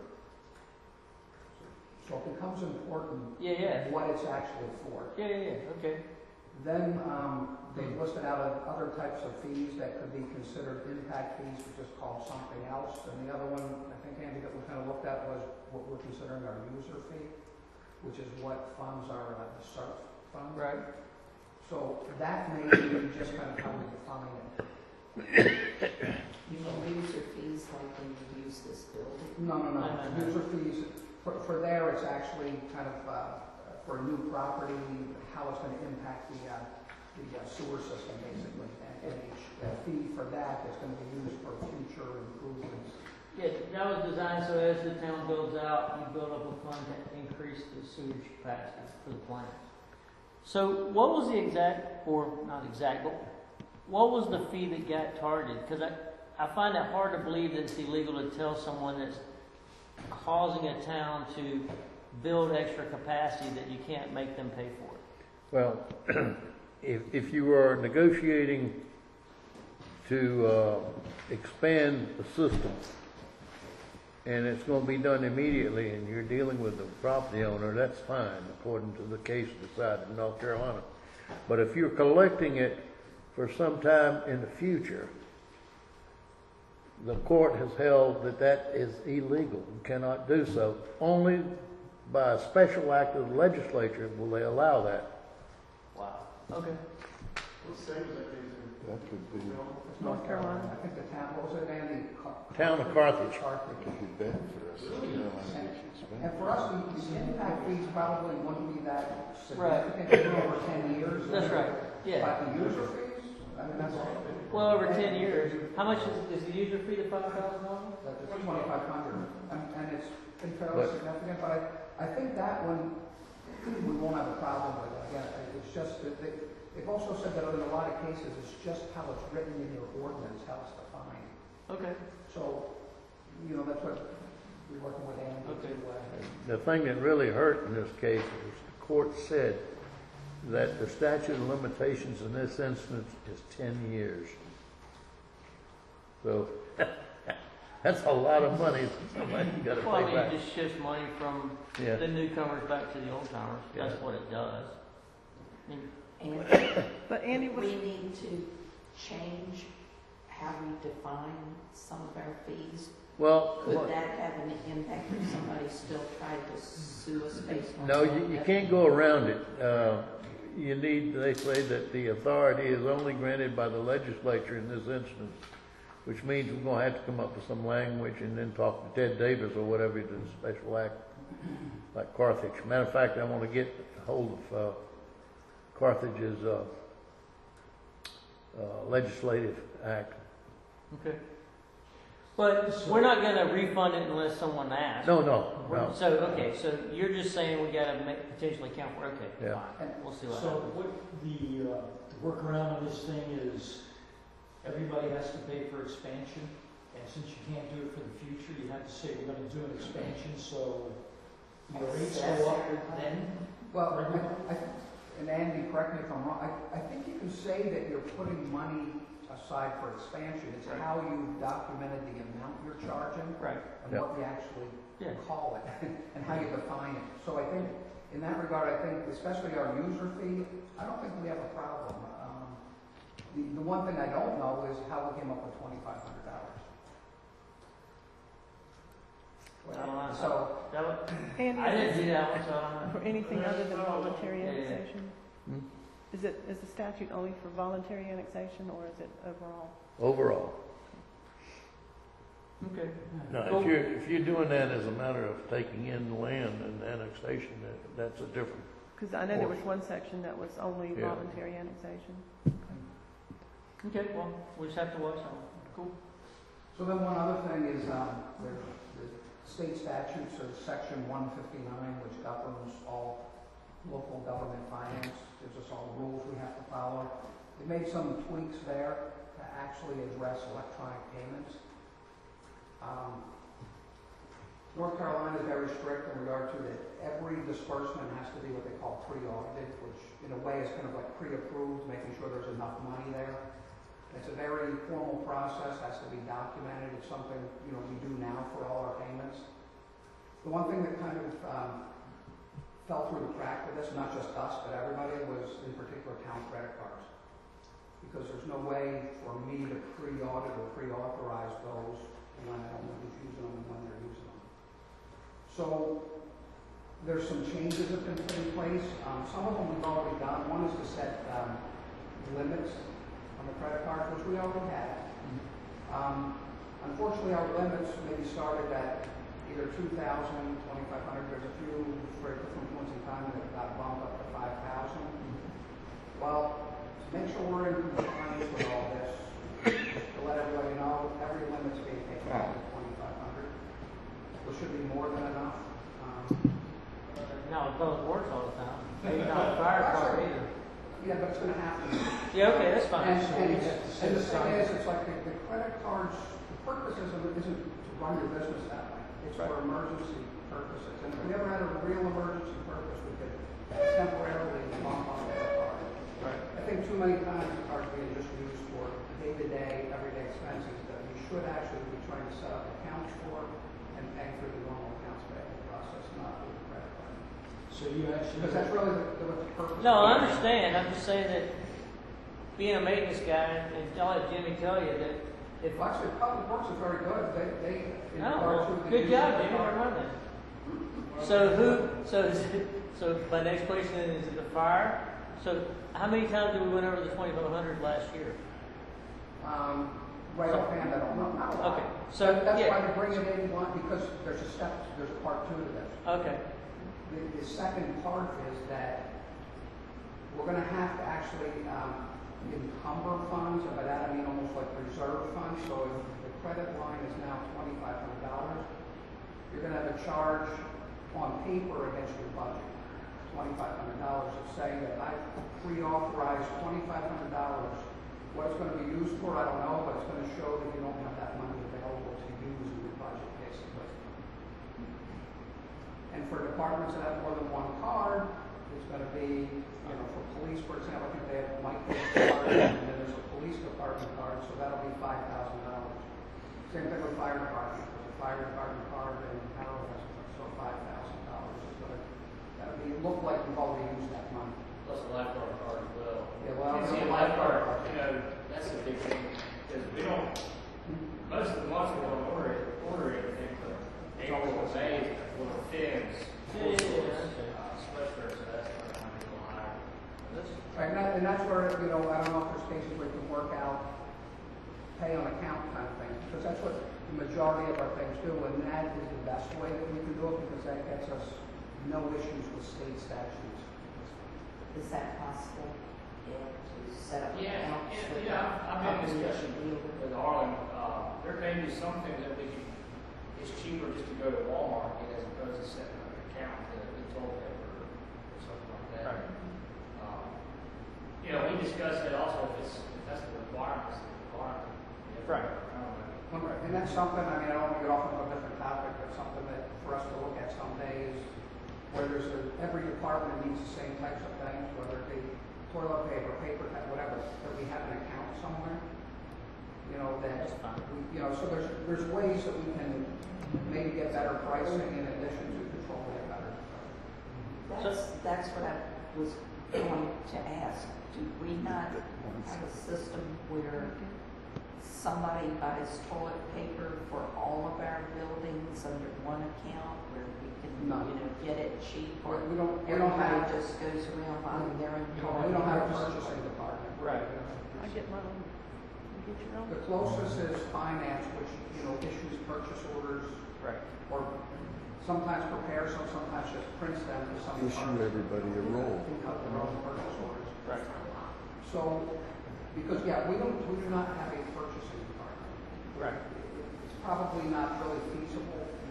So it becomes important yeah, what it's actually for. okay. Then they listed out other types of fees that could be considered impact fees, which is called something else. And the other one, I think, Andy, that we kind of looked at was what we're considering our user fee, which is what funds our SERF fund. Right. So that may be just kind of how we define it. You know, user fees like when you use this building? No. No. User fees, for there, it's actually kind of for a new property, how it's going to impact the sewer system, basically. And each fee for that is going to be used for future improvements. Yeah, that was designed so as the town builds out, you build up a fund to increase the sewage capacity for the plant. So what was the exact, or not exact, but what was the fee that got targeted? Because I find it hard to believe that it's illegal to tell someone that's causing a town to build extra capacity that you can't make them pay for it. Well, if you are negotiating to expand the system, and it's going to be done immediately, and you're dealing with the property owner, that's fine, according to the case decided in North Carolina. But if you're collecting it for some time in the future, the court has held that that is illegal. You cannot do so. Only by a special act of the legislature will they allow that. Wow. Okay. What state was that case in? That could be, It's North Carolina. I think the town, what was it, Andy? Town of Carthage. that could be bad for us. Carolina gets And expensive. for us, the impact fees probably wouldn't be that Right. significant over 10 years. That's right. Yeah. But the user fees, I mean, that's Well, over 10 years. How much is the user fee, the $5,000? that's 2,500, and it's been fairly significant, but I think that one, we won't have a problem with. Again, it's just that they've also said that in a lot of cases, it's just how it's written in your ordinance, how it's defined. Okay. So, you know, that's what we're working with Andy Okay. to, The thing that really hurt in this case is the court said that the statute of limitations in this instance is 10 years. So that's a lot of money that somebody's got to Well, I pay mean, back. it just shifts money from Yeah. the newcomers back to the old timers. That's Yeah. what it does. I mean, And But Andy was, we need to change how we define some of our fees. Well, Could that have an impact if somebody still tried to sue us based on? no, that? you can't go around it. They say that the authority is only granted by the legislature in this instance, which means we're going to have to come up with some language and then talk to Ted Davis or whatever to the special act, like Carthage. Matter of fact, I want to get a hold of Carthage's legislative act. okay. But we're not going to refund it unless someone asks. No. So, okay, so you're just saying we got to potentially account for, okay, Yeah. fine. We'll see what So happens. what the workaround on this thing is, everybody has to pay for expansion, and since you can't do it for the future, you have to say we're gonna do an expansion, so your rates go up then. well, and Andy, correct me if I'm wrong, I think you can say that you're putting money aside for expansion. It's how you documented the amount you're charging Right. and Yeah. what we actually Yeah. call it and how you define it. So I think, in that regard, I think, especially our user fee, I don't think we have a problem. The one thing I don't know is how we came up with $2,500. I don't know. So, That would, Andy, I is didn't this do that one, so I don't know. for anything other than voluntary Yeah, yeah. annexation? Hmm? Is the statute only for voluntary annexation, or is it overall? Overall. Okay. Now, Cool. if you're doing that as a matter of taking in the land and annexation, that's a different. Because I know there was one section that was only Yeah. voluntary annexation. Okay, well, we just have to watch on. Cool. so then one other thing is, there's state statutes, there's section 159, which governs all local government finance, gives us all the rules we have to follow. They made some tweaks there to actually address electronic payments. North Carolina is very strict in regard to that every disbursement has to be what they call pre-audited, which in a way is kind of like pre-approved, making sure there's enough money there. It's a very formal process, has to be documented. It's something, you know, we do now for all our payments. The one thing that kind of fell through the crack with this, not just us, but everybody, was in particular town credit cards. Because there's no way for me to pre-audit or pre-authorize those when I don't know who's using them and when they're using them. So there's some changes that have been put in place. Some of them we've already done. One is to set limits on the credit cards, which we already had. Unfortunately, our limits maybe started at either 2,000, 2,500. There's a few very different points in time that got bumped up to 5,000. Well, to make sure we're in compliance with all this, to let everybody know, every limit's being taken out to 2,500, which should be more than enough. No, it doesn't work all the time. Maybe not a fire department either. Yeah, but it's going to happen. Yeah, okay, that's fine. And the thing is, it's like the credit cards, the purpose isn't to run your business that way. It's for emergency purposes. And if we ever had a real emergency purpose, we could temporarily bump on that card. Right. I think too many times the cards being just used for day-to-day, everyday expenses that we should actually be trying to set up accounts for and paying for the normal accounts payable process, not with the credit card. So you actually. Because that's really what the purpose. No, I understand. I'm just saying that being a maintenance guy, and I'll let Jimmy tell you that if Well, actually, Public Works is very good. They in no, regard well, to the good use job, of the Jimmy. card- Never mind that. So my next question is the fire. So how many times did we went over the 2,500 last year? Right offhand, I don't know. Not a lot. Okay, so That's yeah. why they bring it in one, because there's a step, there's a part two to this. Okay. The second part is that we're going to have to actually encumber funds, and by that I mean almost like reserve funds. So if the credit line is now $2,500, you're going to have a charge on paper against your budget, $2,500. It's saying that I pre-authorized $2,500. What it's going to be used for, I don't know, but it's going to show that you don't have that money available to use in your budget, basically. And for departments that have more than one card, it's going to be, you know, for police, for example, I think they have Michael's card, and then there's a police department card, so that'll be $5,000. Same thing with fire department. There's a fire department card, and Harold has so $5,000 is going to, that'll be, look like you've already used that money. Plus a lifeguard card as well. Yeah, well, See, a lifeguard, you know, that's the big thing, because we don't, most of the months we don't order anything, but April, May, little fins, sweatshirts, so that's what I'm going to hire. Right, and that's where, you know, I don't know if there's cases where you can work out pay on account kind of thing, because that's what the majority of our things do, and that is the best way that we can do it, because that gets us no issues with state statutes. Is that possible? Yeah, to set up Yeah, accounts with I'm in companies discussion you deal with? with Harlan, there may be something that we can, it's cheaper just to go to Walmart as opposed to setting up an account that we told them or something like that. Right. You know, we discussed it also, if that's the requirement, it's the requirement. Right. And that's something, I mean, I don't want to get off on a different topic, but something that for us to look at someday is where there's every department needs the same types of things, whether it be toilet paper, paper towel, whatever, that we have an account somewhere. You know, that, That's fine. you know, so there's ways that we can maybe get better pricing in addition to controlling it better. That's what I was going to ask. Do we not have a system where somebody buys toilet paper for all of our buildings under one account where we can, No. you know, get it cheap? Or We don't everybody have, just goes around buying their own we toilet don't have a paper? purchasing department. Right. I get my own. You get your own? The closest is finance, which, you know, issues purchase orders Right. or sometimes prepares them, sometimes just prints them for some Issue departments. everybody a roll. Can cut their own purchase orders. Right. So, because, yeah, we do not have a purchasing department. Right. It's probably not really feasible in the case of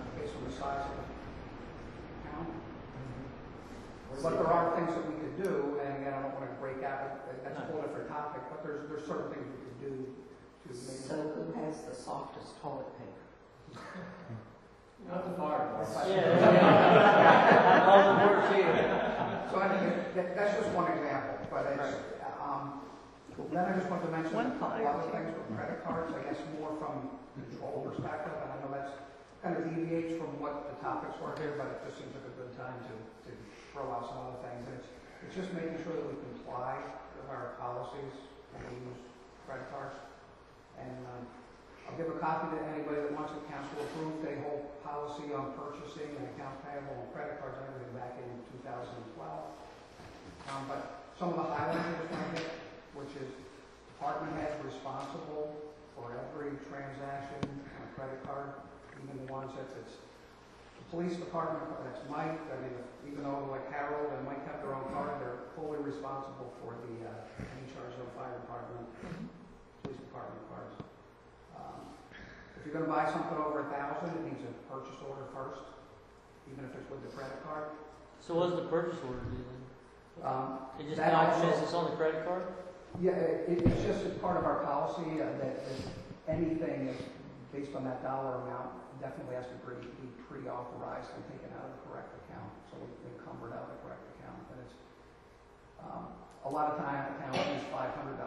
the size of the account. But there are things that we could do, and again, I don't want to break out, that's a whole different topic, but there's certain things we could do to make. So who has the softest toilet paper? Not the fire department. Yeah. All the work here. So I think that's just one example, but it's, then I just wanted to mention One a couple client, other too. things with credit cards, I guess more from control perspective, and I know that's kind of deviates from what the topics were here, but it just seems like a good time to throw out some other things. And it's just making sure that we comply with our policies when we use credit cards. And I'll give a copy to anybody that wants it. Council approved a whole policy on purchasing and accounts payable and credit cards and everything back in 2012. But some of the highlights I just want to hit, which is department head responsible for every transaction on a credit card, even the ones that it's the police department, that's Mike. I mean, even though like Harold and Mike have their own card, they're fully responsible for the any charge of fire department, police department cards. If you're going to buy something over $1,000, it needs a purchase order first, even if it's with the credit card. So what does the purchase order do then? It just That documents also- it's on the credit card? Yeah, it's just as part of our policy that anything based on that dollar amount definitely has to be pre-authorized and taken out of the correct account, so it's encumbered out of the correct account. And it's a lot of time account is $500.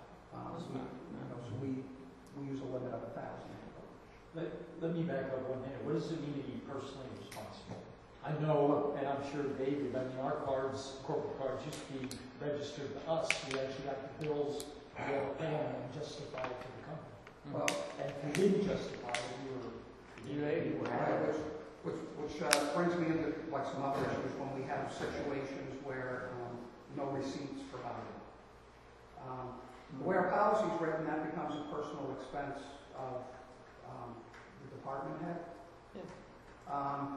So we use a limit of 1,000. Let me back up one minute. What does it mean to be personally responsible? I know, and I'm sure David, I mean, our cards, corporate cards, used to be registered to us. We actually got the bills, we had to pay them and justify it to the company. Well, And if we didn't justify it, You were right, which brings me into like some other issues when we have situations where no receipts provided. The way our policy is written, that becomes a personal expense of the department head. Yeah.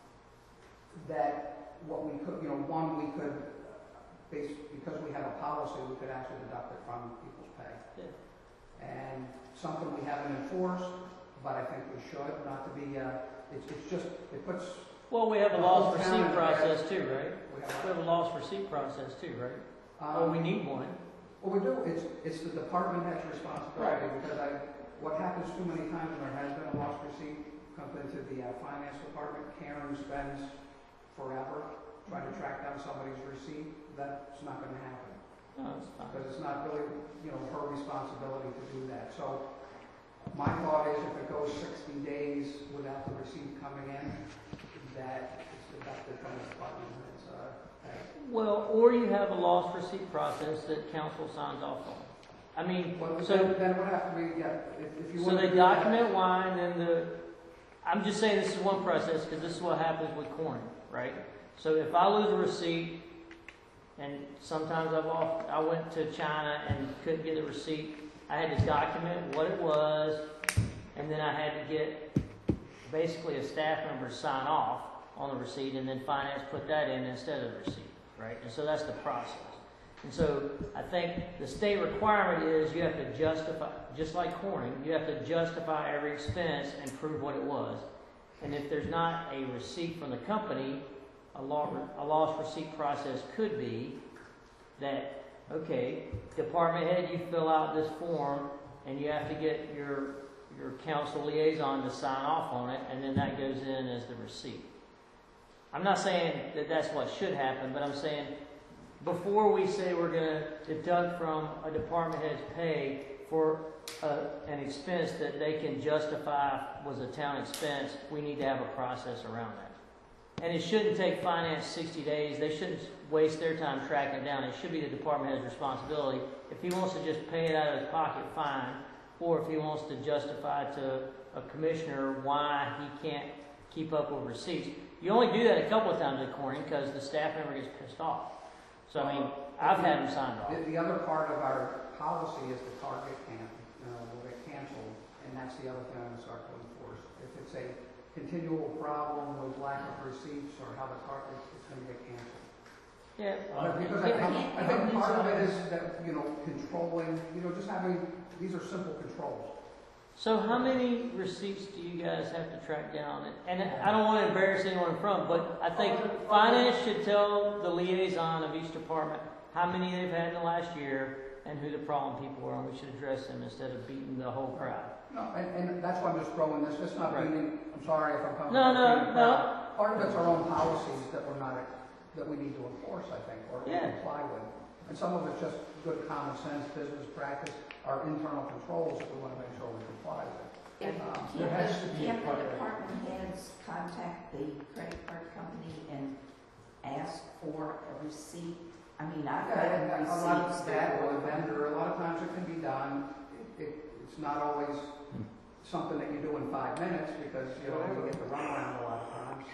That what we could, one, we could, because we have a policy, we could actually deduct it from people's pay. Yeah. And something we haven't enforced, but I think we should, not to be, it's just, it puts. Well, we have a the loss whole town receipt in process red. too, right? We We have, have a loss receipt process too, right? Well, we need one. Well, we do, it's the department head's responsibility, because what happens too many times when there has been a lost receipt, comes into the finance department, Karen spends forever trying to track down somebody's receipt. That's not gonna happen. No, it's fine. Because it's not really, her responsibility to do that. So my thought is if it goes 60 days without the receipt coming in, that it's deducted from the department. Well, or you have a loss receipt process that council signs off on. I mean, so then it would have to be, if you so want to they do that- document why, and then I'm just saying this is one process because this is what happens with Corning, right? So if I lose a receipt, and sometimes I went to China and couldn't get the receipt, I had to document what it was, and then I had to get basically a staff member to sign off on the receipt, and then finance put that in instead of the receipt, right? And so that's the process. And so I think the state requirement is you have to justify, just like Corning, you have to justify every expense and prove what it was. And if there's not a receipt from the company, a loss receipt process could be that, okay, department head, you fill out this form and you have to get your council liaison to sign off on it, and then that goes in as the receipt. I'm not saying that that's what should happen, but I'm saying before we say we're going to deduct from a department head's pay for an expense that they can justify was a town expense, we need to have a process around that. And it shouldn't take finance 60 days. They shouldn't waste their time tracking it down. It should be the department head's responsibility. If he wants to just pay it out of his pocket, fine. Or if he wants to justify to a commissioner why he can't keep up with receipts. You only do that a couple of times at Corning because the staff member gets pissed off. So, I mean, I've had them signed off. The other part of our policy is the target will get canceled, and that's the other thing I'm going to start to enforce. If it's a continual problem with lack of receipts or how the target, it's going to get canceled. Yeah. Because I think part of it is that, controlling, just having, these are simple controls. So how many receipts do you guys have to track down? And I don't want to embarrass anyone in front, but I think finance should tell the liaison of each department how many they've had in the last year and who the problem people are, and we should address them instead of beating the whole crowd. No, and that's why I'm just throwing this, it's not Right. beating, I'm sorry if I'm coming. No, from no, being no. proud. Part of it's our own policies that we're not, that we need to enforce, I think, or Yeah. comply with. And some of it's just good common sense, business practice, our internal controls that we want to make sure we comply with. If, There has to be a can't the priority. department heads contact the credit card company and ask for a receipt? I mean, I've Yeah, and got a lot receipts of that that or a vendor, a lot of times it can be done. It's not always something that you do in 5 minutes because, you know, you get the runaround a lot of times.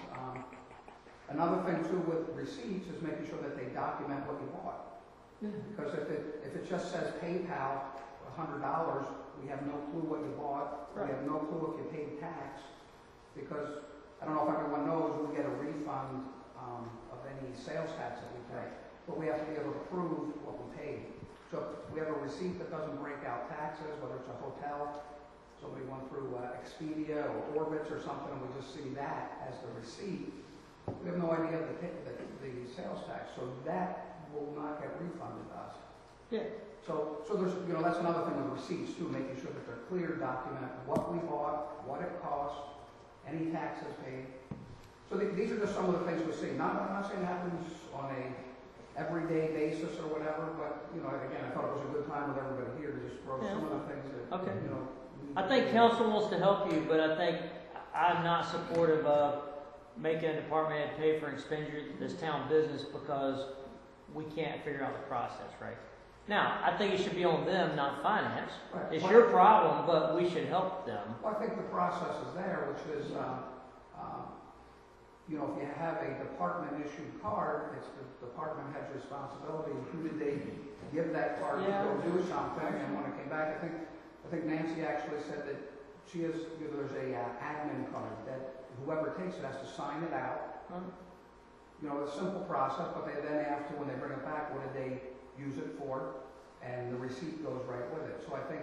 Another thing too with receipts is making sure that they document what you bought. Because if it just says PayPal, $100, we have no clue what you bought. We have no clue if you paid tax. Because, I don't know if everyone knows, we get a refund of any sales tax that we pay. But we have to be able to prove what we paid. So if we have a receipt that doesn't break out taxes, whether it's a hotel, somebody went through Expedia or Orbitz or something, and we just see that as the receipt, we have no idea the sales tax. So that will not get refunded to us. Yeah. So there's, you know, that's another thing with receipts too, making sure that they're clear, document what we bought, what it cost, any taxes paid. So these are just some of the things we see. I'm not saying it happens on a everyday basis or whatever, but, you know, again, I thought it was a good time with everybody here to just throw some of the things that, Okay. you know. I think council wants to help you, but I think I'm not supportive of making a department head pay for expenditure this town business because we can't figure out the process, right? Now, I think it should be on them, not finance. Right. It's your problem, but we should help them. Well, I think the process is there, which is, you know, if you have a department-issued card, it's the department head's responsibility. Who did they give that card to go do something? And when it came back, I think Nancy actually said that she has, you know, there's a admin card that whoever takes it has to sign it out. You know, it's a simple process, but they then have to, when they bring it back, what did they use it for? And the receipt goes right with it. So I think,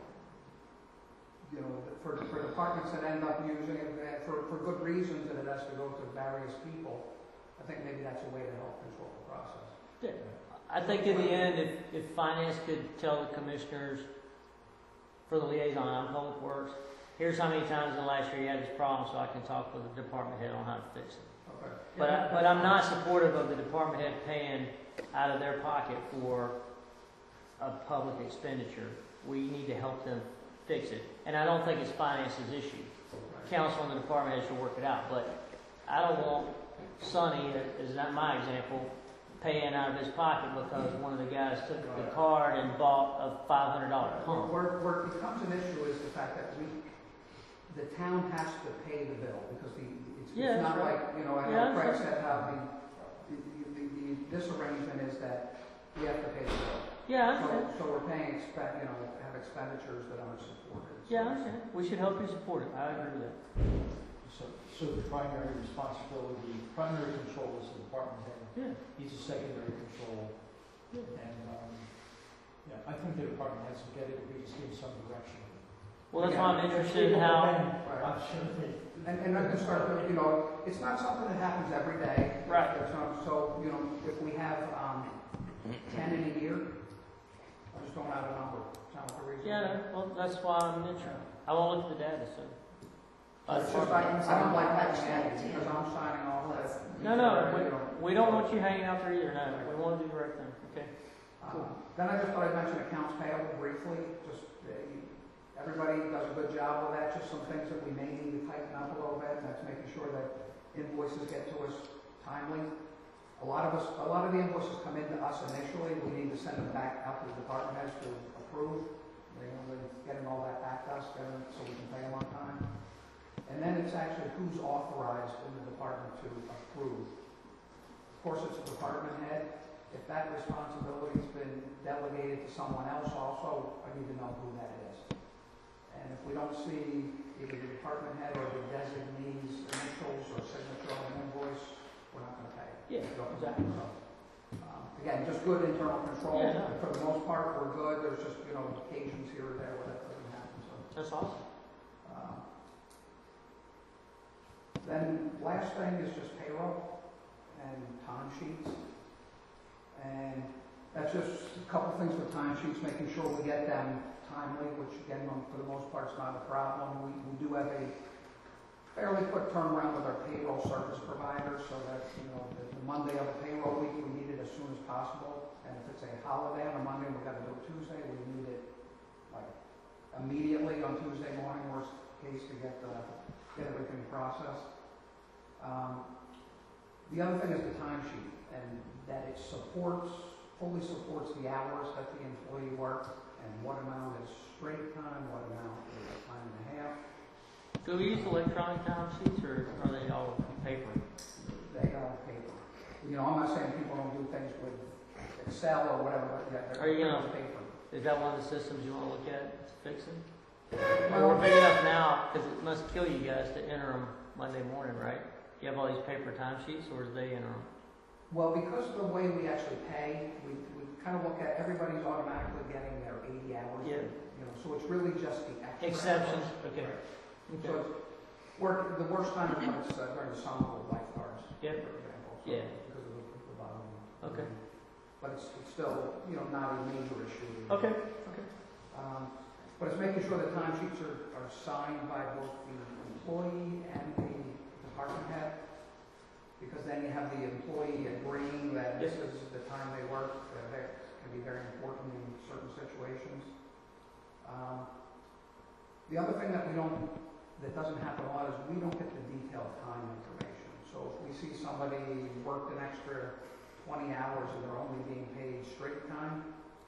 you know, for departments that end up using it for good reasons and it has to go to various people, I think maybe that's a way to help control the process. Yeah. I think in the end, if finance could tell the commissioners for the liaison on Public Works, here's how many times in the last year you had this problem so I can talk with the department head on how to fix it. Okay. But I'm not supportive of the department head paying out of their pocket for a public expenditure. We need to help them fix it. And I don't think it's finance's issue. Council and the department head should work it out. But I don't want Sonny, is not my example, paying out of his pocket because one of the guys took the card and bought a $500 pump. Where it becomes an issue is the fact that the town has to pay the bill because it's not right. like, you know, I know Craig said how this arrangement is that we have to pay the bill. Yeah, I understand. So we're paying, you know, have expenditures that aren't supported. Yeah, I understand. We should help you support it. I agree with that. So the primary responsibility, primary control is the department head. Yeah. He's a secondary control. Yeah. And, yeah, I think the department heads will get it if we just give some direction. Well, that's why I'm interested in how. I'm sure they. And I can start, you know, it's not something that happens every day. Right. So, you know, if we have 10 in a year, I just don't have a number. Sound like a reason? Yeah, well, that's why I'm interested. I won't look at the data, so. It's just I don't like that because I'm signing off that. No, we don't want you hanging out there either, no. We want to do the right thing, okay? Then I just thought I'd mention accounts payable briefly. Just everybody does a good job with that. Just some things that we may need to tighten up a little bit. And that's making sure that invoices get to us timely. A lot of the invoices come into us initially. We need to send them back out to the department heads to approve. They're getting all that back to us, so we can pay them on time. And then it's actually who's authorized in the department to approve. Of course, it's a department head. If that responsibility's been delegated to someone else also, I need to know who that is. And if we don't see either the department head or the designee's initials or signature on an invoice, we're not going to pay it. Yeah, exactly. So, again, just good internal control. Yeah, no. For the most part, we're good. There's just, you know, occasions here or there where that doesn't happen. So That's awesome. Then last thing is just payroll and time sheets. And that's just a couple things with time sheets, making sure we get them timely, which again, for the most part, is not a problem. We do have a fairly quick turnaround with our payroll service provider, so that, the Monday of the payroll week, we need it as soon as possible. And if it's a holiday on a Monday, we've got to do it Tuesday, we need it like immediately on Tuesday morning, worst case, to get everything processed. The other thing is the timesheet, and that it fully supports the hours that the employee worked, and what amount is straight time, what amount is time and a half. Do we use electronic time sheets, or are they all paper? They are paper. I'm not saying people don't do things with Excel or whatever, but yeah, Are you they're gonna- paper. Is that one of the systems you want to look at to fix it? Well- We're big enough now, because it must kill you guys to enter them Monday morning, right? You have all these paper time sheets, or do they enter them? Well, because of the way we actually pay, we kind of look at everybody's automatically getting their 80 hours. Yeah. So it's really just the extra Exceptions, hours. okay. So it's the worst time is when it's during the summer with lifeguards, Yep. for example. So Yeah. Because of the bottom. Okay. But it's still, not a major issue. Okay. But it's making sure the timesheets are signed by both the employee and the department head. Because then you have the employee agreeing that this is the time they work. That can be very important in certain situations. The other thing that doesn't happen a lot is we don't get the detailed time information. So if we see somebody worked an extra 20 hours and they're only being paid straight time,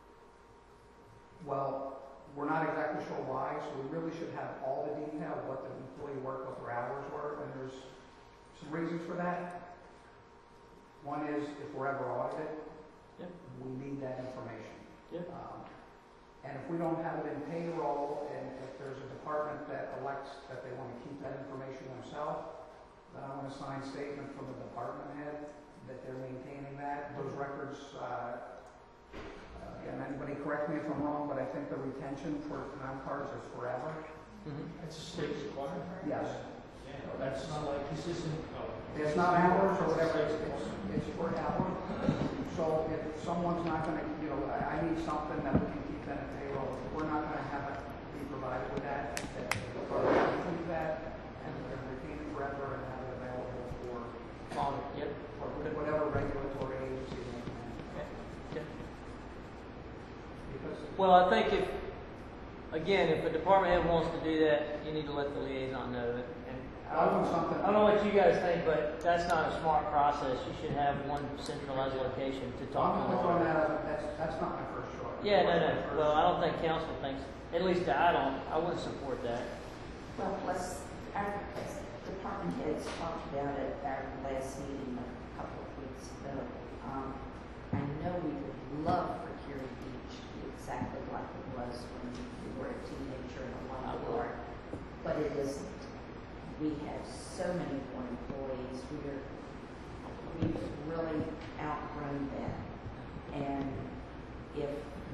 well, we're not exactly sure why, so we really should have all the detail of what the employee worked, what their hours were, and there's some reasons for that. One is if we're ever audited, Yep. we need that information. Yep. And if we don't have it in payroll, and if there's a department that elects that they want to keep that information themselves, then I want a signed statement from the department head that they're maintaining that. Those records, again, anybody correct me if I'm wrong, but I think the retention for time cards is forever. It's a state requirement. Yes. That's not like consistent. It's not hours or whatever, it's for hours. So if someone's not gonna, I need something that we can keep in a payroll, if we're not gonna have it be provided with that the department can include that, and we're gonna retain it forever and have it available for Yep. whatever regulatory agency they can. Yep. Because Well, I think if a department head wants to do that, you need to let the liaison know it. And I want something. I don't know what you guys think, but that's not a smart process. You should have one centralized location to talk I'm to. throwing that out, that's not my first choice. Yeah, no. Well, I don't think council thinks, at least I wouldn't support that. Well, plus, our department heads talked about it at our last meeting a couple of weeks ago. I know we would love for Curie Beach to be exactly like it was when we were a teenager in a lifeguard, but it isn't. We have so many more employees. We've really outgrown that. And if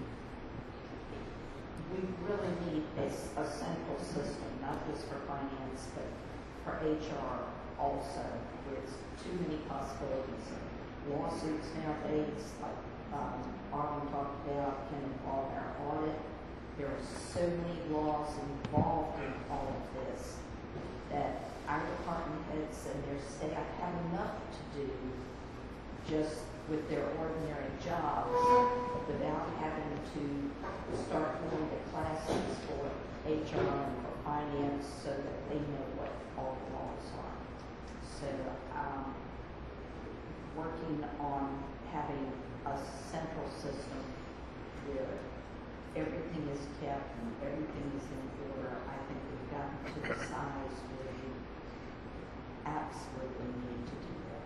we really need a central system, not just for finance, but for HR also. There's too many possibilities of lawsuits nowadays, like Arlen talked about, can involve our audit. There are so many laws involved in all of this that our department heads and their staff have enough to do just with their ordinary jobs without having to start going to classes for HR and for finance so that they know what all the laws are. So working on having a central system where everything is kept and everything is in order, I think we've gotten to the size where we absolutely need to do that.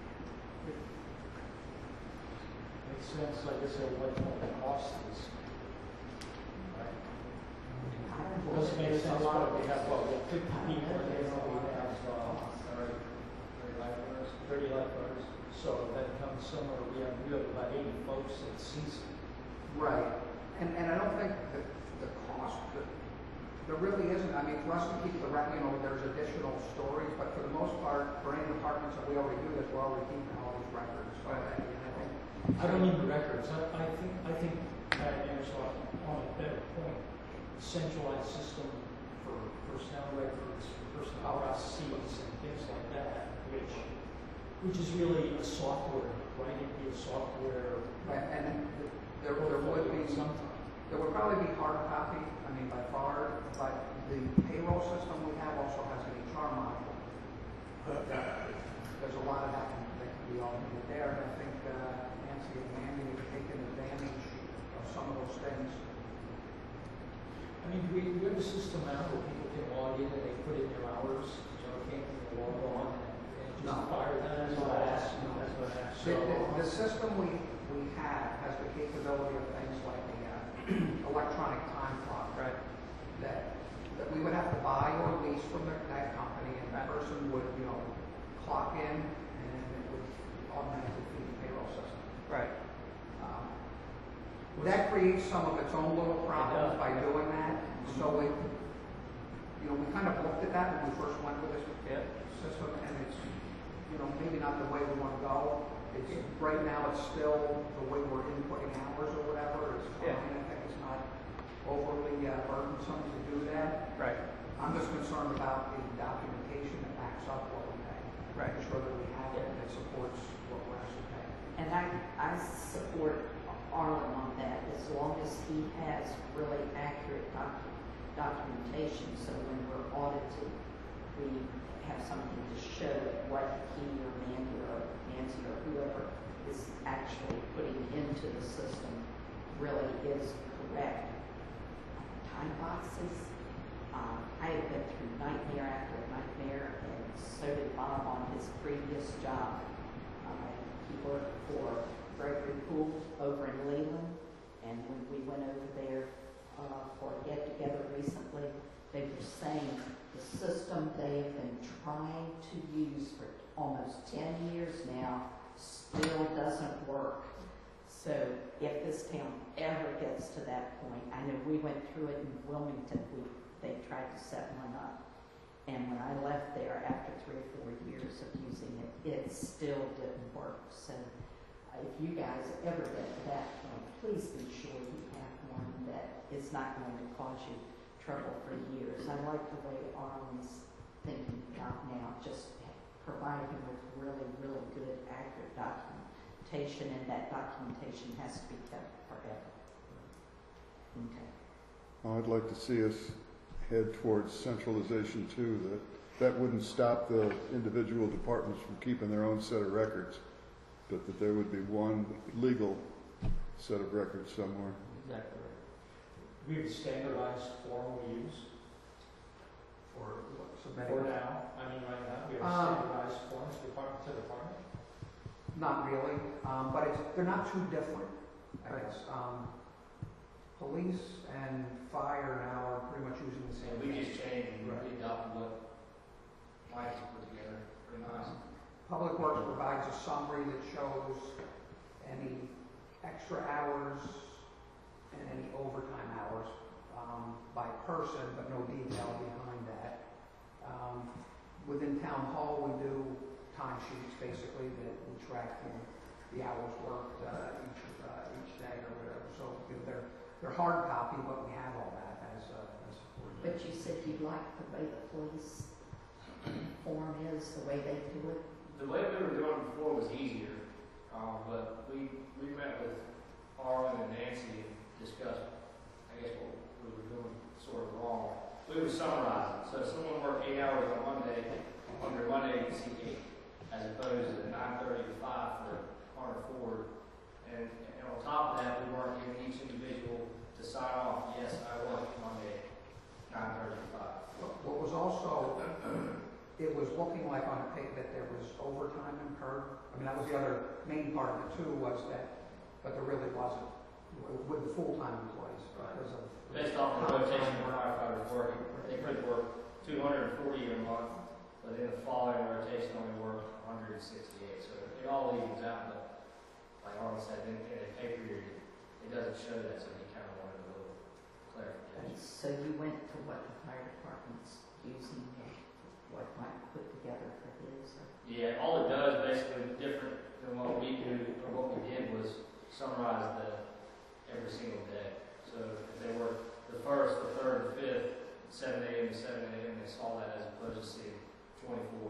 Makes sense, like I said, what the cost is. Right? I don't know. Doesn't make There's sense, a lot but we have, of- 50 people in there, we have, 30 lifeguards. So that comes somewhere, we have about 80 folks at season. Right, and I don't think that the cost, There really isn't, I mean, for us to keep the you know, there's additional stories, but for the most part, for any departments that we already do this, we're already keeping all these records. So I think, I don't need the records. I think Pat Anderson on a better point. Centralized system for personnel records, for personnel processes and things like that, which is really a software, right? It'd be a software. right, and there would be sometime. there would probably be hard copy, I mean, by far, but the payroll system we have also has an HR module. There's a lot of that can be automated there, and I think Nancy and Mandy have taken advantage of some of those things. I mean, we have a system now where people can log in and they put in their hours, so they can't log on and just fire them. That's what I asked. That's what I asked. The system we have has the capability of things like the electronic time clock. Right. That we would have to buy or lease from that company, and the person would, you know, clock in and it would automatically feed the payroll system. Right. That creates some of its own little problems by doing that. So we, you know, we kind of looked at that when we first went with this system, and it's, you know, maybe not the way we want to go. It's right now it's still the way we're inputting hours or whatever. It's fine. I think it's not overly burdensome to do that. Right. I'm just concerned about the documentation that backs up what we pay. Right. Making sure that we have it and it supports what we're actually paying. And I support Arlen on that, as long as he has really accurate documentation, so when we're audited, we have something to show what he or Mandy or Nancy or whoever is actually putting into the system really is correct. Time boxes, I have been through nightmare after nightmare, and so did Bob on his previous job. He worked for Gregory Poole over in Leland, and when we went over there for a get-together recently, they were saying the system they have been trying to use for almost 10 years now still doesn't work. So if this town ever gets to that point, I know we went through it in Wilmington, they tried to set one up. And when I left there after 3 or 4 years of using it, it still didn't work. So if you guys ever get to that point, please be sure you have one that is not going to cause you trouble for years. I like the way Arlen's thinking about now, just provide him with really, really good, accurate documentation, and that documentation has to be kept forever. Okay. Well, I'd like to see us head towards centralization too, that wouldn't stop the individual departments from keeping their own set of records, but that there would be one legal set of records somewhere. Exactly right. We have a standardized form we use for now. I mean, right now, we have standardized forms department to department. Not really, but they're not too different, I guess. Police and fire now are pretty much using the same We thing. just changed and we adopted what Mike put together, pretty nice. Public Works provides a summary that shows any extra hours and any overtime hours by person, but no detail behind that. Within Town Hall, we do timesheets basically that we track the hours worked each day or whatever. So you know, they're hard copy, but we have all that as support. But you said you like the way the police form is, the way they do it. The way we were doing it before was easier, but we met with Arlen and Nancy and discussed, I guess, what we were doing sort of wrong. We would summarize it. So if someone worked 8 hours on Monday, under Monday you see 8, as opposed to 9:30 to 5 for Hunter Ford. And on top of that, we weren't giving each individual to sign off, yes, I worked Monday, 9:30 to 5. What was also, it was looking like on a page that there was overtime incurred. I mean, that was the other main part of it too, was that, but there really wasn't with the full-time employees because of. Based off the rotation of firefighters working, they could work 240 a month, but in the following rotation only work 168. So it all evens out, but like Arlen said, in a pay period, it doesn't show that, so he kind of wanted a little clarification. So you went to what the fire department's using, what Mike put together for his? Or? Yeah, all it does basically different than what we do, or what we did was summarize every single day. So if they work the first, the third, the fifth, 7 a.m. to 7 a.m., they saw that as opposed to seeing 24.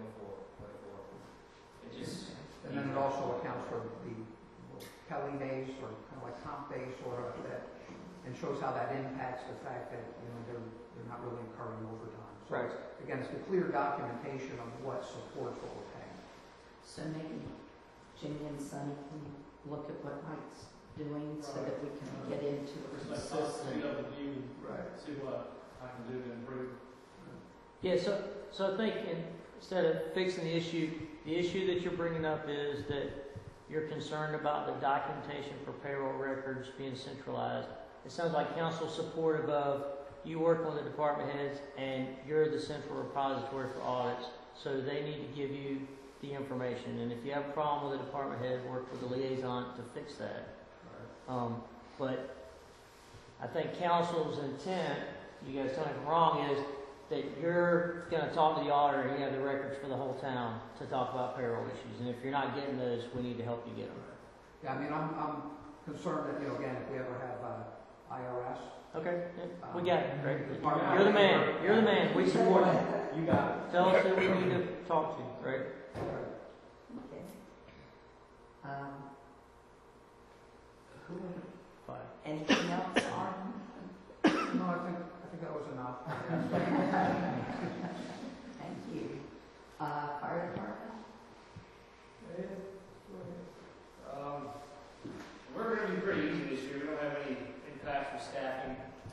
It just. And then it also accounts for the Kelly days, or kind of like comp days, sort of, that, and shows how that impacts the fact that, you know, they're not really incurring overtime. So Right. again, it's the clear documentation of what supports what we're paying. So maybe Jimmy and Sonny can look at what Mike's doing so that we can get into a consistent. Right. See what I can do to improve. Yeah, so I think instead of fixing the issue that you're bringing up is that you're concerned about the documentation for payroll records being centralized. It sounds like council's supportive of you working with the department heads and you're the central repository for audits, so they need to give you the information. And if you have a problem with the department head, work with the liaison to fix that. But I think council's intent, you guys tell me if I'm wrong, is that you're going to talk to the auditor and you have the records for the whole town to talk about payroll issues. And if you're not getting those, we need to help you get them. Yeah, I mean, I'm concerned that, you know, again, if we ever have IRS. Okay, yeah, we got it, Greg. Department- You're the man. You're the man. We support you. You got it. Tell us who we need to talk to, right? Okay. Who, Fine. anything else on? No, I think that was enough. Thank you. Fire department? We're going to be pretty easy this year. We don't have any impact for staffing.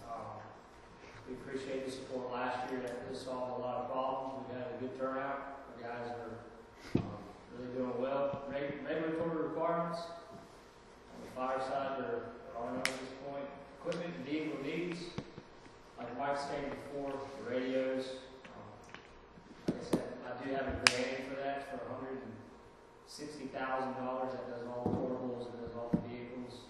We appreciate the support last year. That really solved a lot of problems. We've had a good turnout. Our guys are really doing well. Regulatory requirements on the fire side are known at this point. Equipment and vehicle needs, like Mike stated before, the radios. Like I said, I do have a grant for that for $160,000. That does all the portables, that does all the vehicles.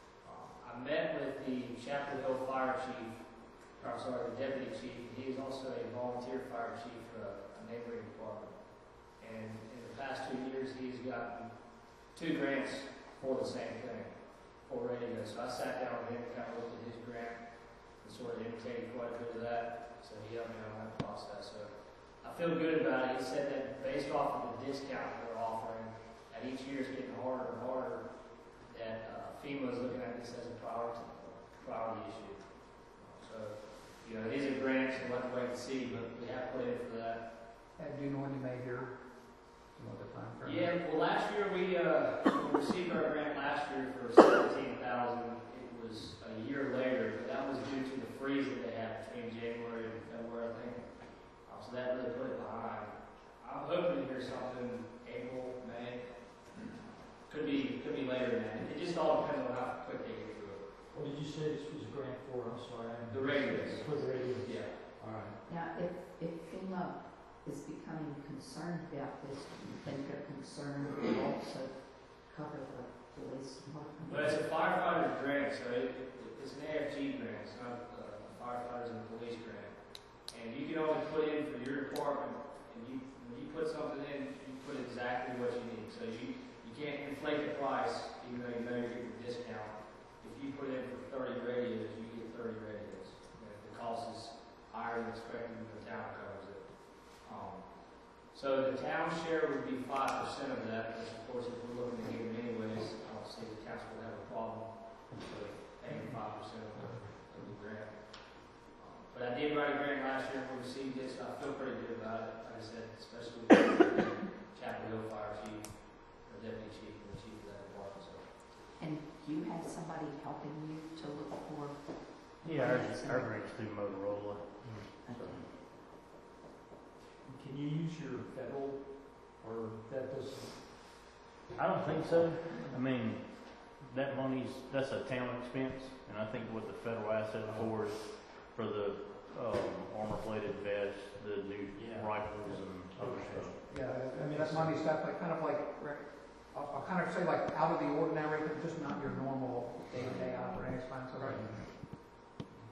I met with the Chapel Hill Fire Chief, the Deputy Chief. He is also a volunteer fire chief for a neighboring department. And in the past 2 years, he's gotten 2 grants for the same thing, for radios. So I sat down with him, kind of looked at his grant, and sort of imitated quite a bit of that. So he helped me on that process. So I feel good about it. He said that based off of the discount they're offering, and each year is getting harder and harder, that FEMA is looking at this as a priority issue. So, you know, it is a grant, so we'll have to wait and see, but we have put in for that. And do you know when you may hear some other time frame? Yeah, well, last year we received our grant last year for $17,000. It was a year later, but that was due to the freeze that they had between January and February, I think. So that really put it behind. I'm hoping to hear something April, May. Could be later than that. It just all depends on how quick they get through it. What did you say this was a grant for? I'm sorry. The radios. For the radios? Yeah. All right. Now, if FEMA is becoming concerned about this, do you think they're concerned will also cover the police department? But it's a firefighter's grant, so it's an AFG grant. It's not a firefighters and police grant. And you can only put in for your department, and when you put something in, you put exactly what you need. So you can't inflate the price, even though you know you're getting a discount. If you put in for 30 radios, you get 30 radios. And if the cost is higher than expected, the town covers it. So the town share would be 5% of that, which of course if we're looking to give them anyways, I don't see the council would have a problem with paying 5% of the grant. But I did write a grant last year, we received it, so I feel pretty good about it. Like I said, especially with the Chapel Hill Fire Chief, the Deputy Chief, and the Chief of that department. So. And do you have somebody helping you to look for? Yeah, our grant's through Motorola. Okay. Can you use your federal, or that doesn't? I don't think so. I mean, that's a town expense, and I think what the federal asset for is for the armor-plated vests, the new rifles and other stuff. Yeah, I mean, that money's definitely kind of like, I'll kind of say like out of the ordinary, but just not your normal day-to-day operating expenses. Right.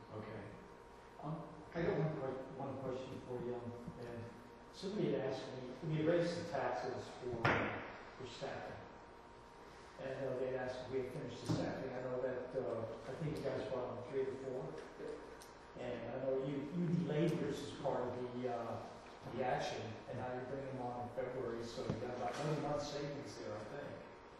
I got one question for you, and somebody had asked me, we raised the taxes for staffing. And they asked if we had finished the staffing. I know that, I think you guys brought on 3 or 4. And I know you delayed yours as part of the action, and now you're bringing them on in February, so you got about 1 month savings there, I think.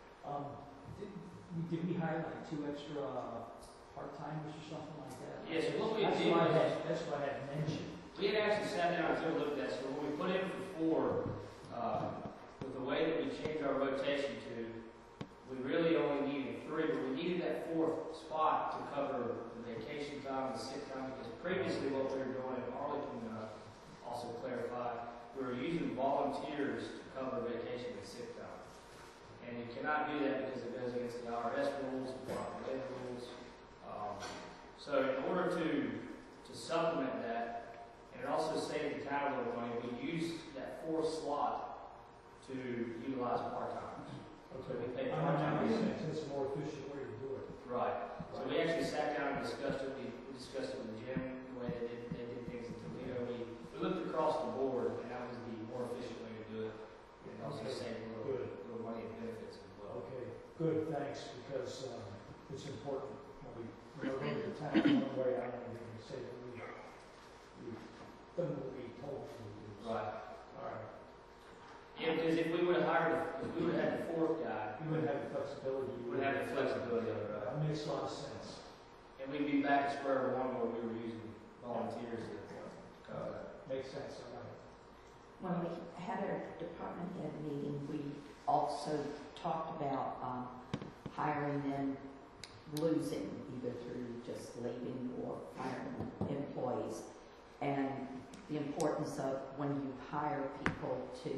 Did we hire like 2 extra part-timers or something like that? Yes, what we That's did what I was- that's what I had mentioned. We had actually sat down and looked at that, so when we put in for 4, with the way that we changed our rotation to, we really only needed 3, but we needed that 4th spot to cover the vacation time, the sick time, because previously what we were doing, and Harley can also clarify, we were using volunteers to cover vacation and sick time. And you cannot do that because it goes against the IRS rules, Department of Labor rules. So in order to supplement that, and it also saved the town a little money, we used that 4th slot to utilize part-timers. So we paid That part-timers. makes sense. It's a more efficient way to do it. Right. So we actually sat down and discussed it. We discussed it with Jim, the way they did things in Toledo. We looked across the board, and that was the more efficient way to do it. And also Okay. save a little money in benefits as well. Okay, good, thanks, because it's important when we go to the town one way, I don't think we can say that we've done what we told them to do. Right. All right. Yeah, because if we would have had the 4th guy, You would have the flexibility. we would have the flexibility of it. Right? That makes a lot of sense. And we'd be back at square one where we were using volunteers to cover that. Makes sense, all right. When we had our department head meeting, we also talked about hiring and losing, either through just leaving or firing employees. And the importance of when you hire people to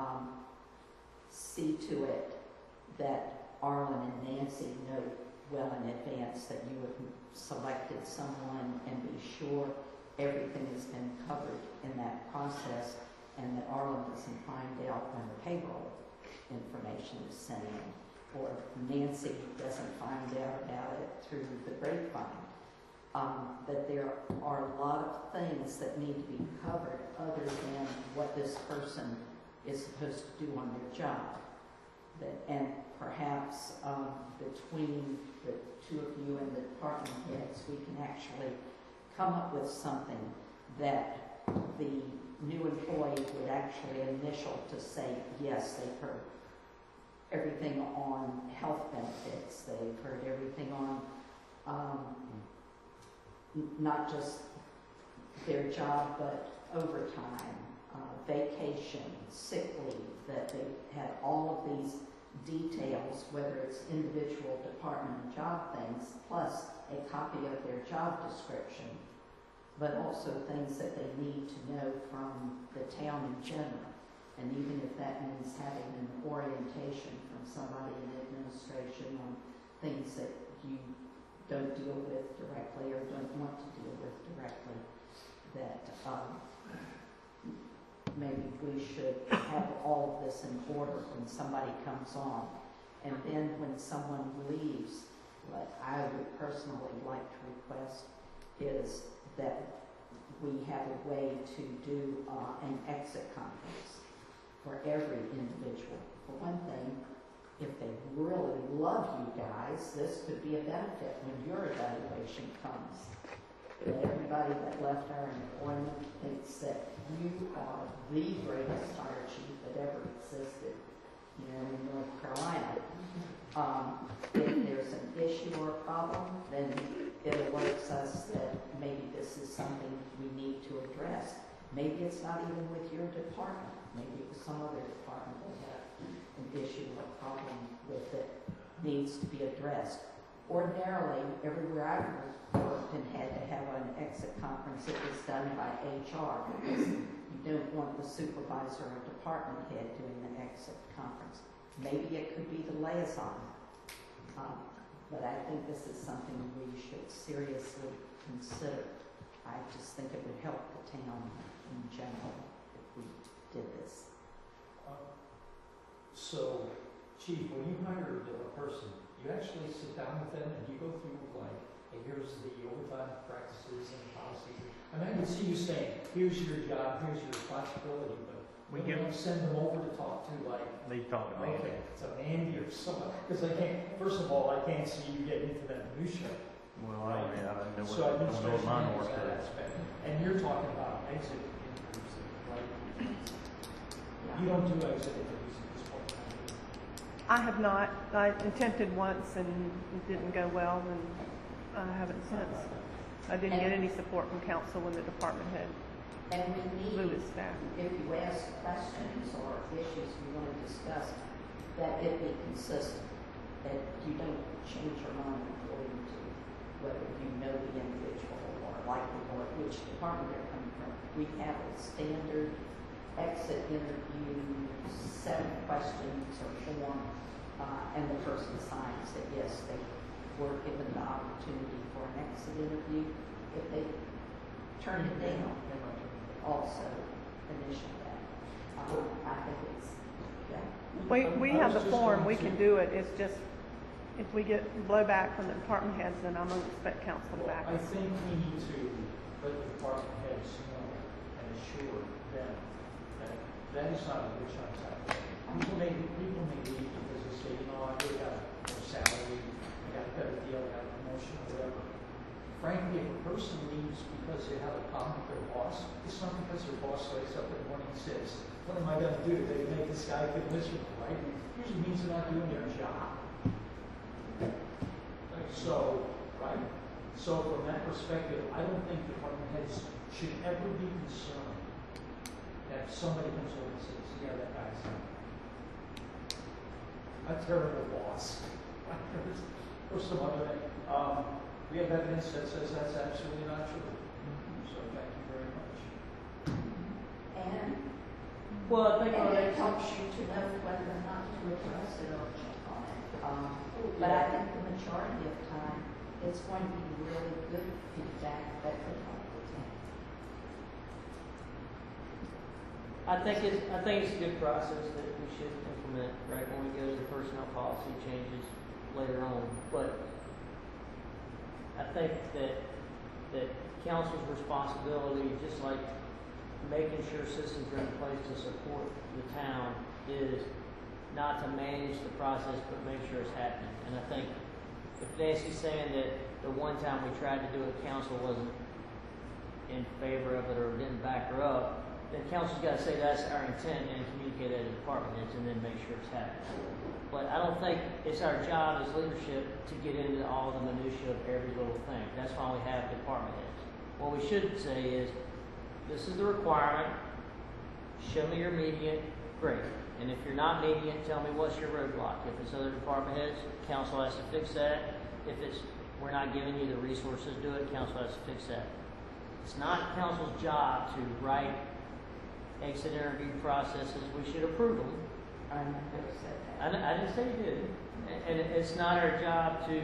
see to it that Arlen and Nancy know well in advance that you have selected someone, and be sure everything has been covered in that process, and that Arlen doesn't find out when the payroll information is sent in, or Nancy doesn't find out about it through the grapevine. That there are a lot of things that need to be covered other than what this person is supposed to do on their job. And perhaps between the 2 of you and the department heads, we can actually come up with something that the new employee would actually initial to say, yes, they've heard everything on health benefits, they've heard everything on not just their job, but overtime, vacation, sick leave, that they had all of these details, whether it's individual department and job things, plus a copy of their job description, but also things that they need to know from the town in general. And even if that means having an orientation from somebody in administration on things that you don't deal with directly or don't want to deal with directly, that maybe we should have all of this in order when somebody comes on. And then when someone leaves, what I would personally like to request is that we have a way to do an exit conference for every individual. For one thing, if they really love you guys, this could be a benefit when your evaluation comes. That everybody that left our employment thinks that you are the greatest fire chief that ever existed, in North Carolina. If there's an issue or a problem, then it alerts us that maybe this is something we need to address. Maybe it's not even with your department. Maybe it was some other department that had an issue or problem with it, needs to be addressed. Ordinarily, everywhere I've worked and had to have an exit conference, it was done by HR, because you don't want the supervisor or department head doing the exit conference. Maybe it could be the liaison. But I think this is something we should seriously consider. I just think it would help the town in general if we did this. So, Chief, when you hired a person, you actually sit down with them and you go through like hey, here's the overtime practices and policies. I mean, I can see you saying, here's your job, here's your responsibility, but We we don't send them over to talk to like, They talk to me. okay, it's a Andy or someone, because I can't, first of all, I can't see you getting into that minutia. Well, I don't know So what, I don't know what administration mine handles works that out. aspect. And you're talking about exit interviews, right? You don't do exit interviews at this point in time. I have not. I attempted once and it didn't go well, and I haven't since. I didn't get any support from council when the department had And we moved need, its staff. if you ask questions or issues we want to discuss, that it be consistent, that you don't change your mind according to whether you know the individual or like the board, which department they're coming from. We have a standard exit interview, 7 questions or form, and the person signs that yes, they were given the opportunity for an exit interview. If they turn it down, also initial that. I think it's, yeah. We have the form, we can do it. It's just, if we get blowback from the department heads, then I'm going to expect council to back I us. think we need to let the department heads know and assure them that that is not a witch hunt type of thing. People may leave because they say, you know, I really got more salary, I got a better deal, I got a promotion, or whatever. Frankly, if a person leaves because they have a problem with their boss, it's not because their boss wakes up in the morning and says, what am I going to do today to make this guy feel miserable, right? It usually means they're not doing their job. So, right? So from that perspective, I don't think department heads should ever be concerned that somebody comes over and says, yeah, that guy's a terrible boss. Or some other thing. We have evidence that says that's absolutely not true. So thank you very much. And Well, I think it helps you to know whether or not to address it or check on it. But I think the majority of time, it's going to be really good feedback that could help the team. I think it's a good process that we should implement, right, when we go to the personnel policy changes later on. But I think that council's responsibility, just like making sure systems are in place to support the town, is not to manage the process, but make sure it's happening. And I think if Nancy's saying that the one time we tried to do it, council wasn't in favor of it or didn't back her up, then council's got to say that's our intent and communicate that to the department heads and then make sure it's happening. But I don't think it's our job as leadership to get into all the minutia of every little thing. That's why we have department heads. What we should say is, this is the requirement, show me your median, great. And if you're not meeting it, tell me what's your roadblock. If it's other department heads, council has to fix that. If it's, we're not giving you the resources to do it, council has to fix that. It's not council's job to write exit interview processes. We should approve them. I never said that. I didn't say you did. And it's not our job to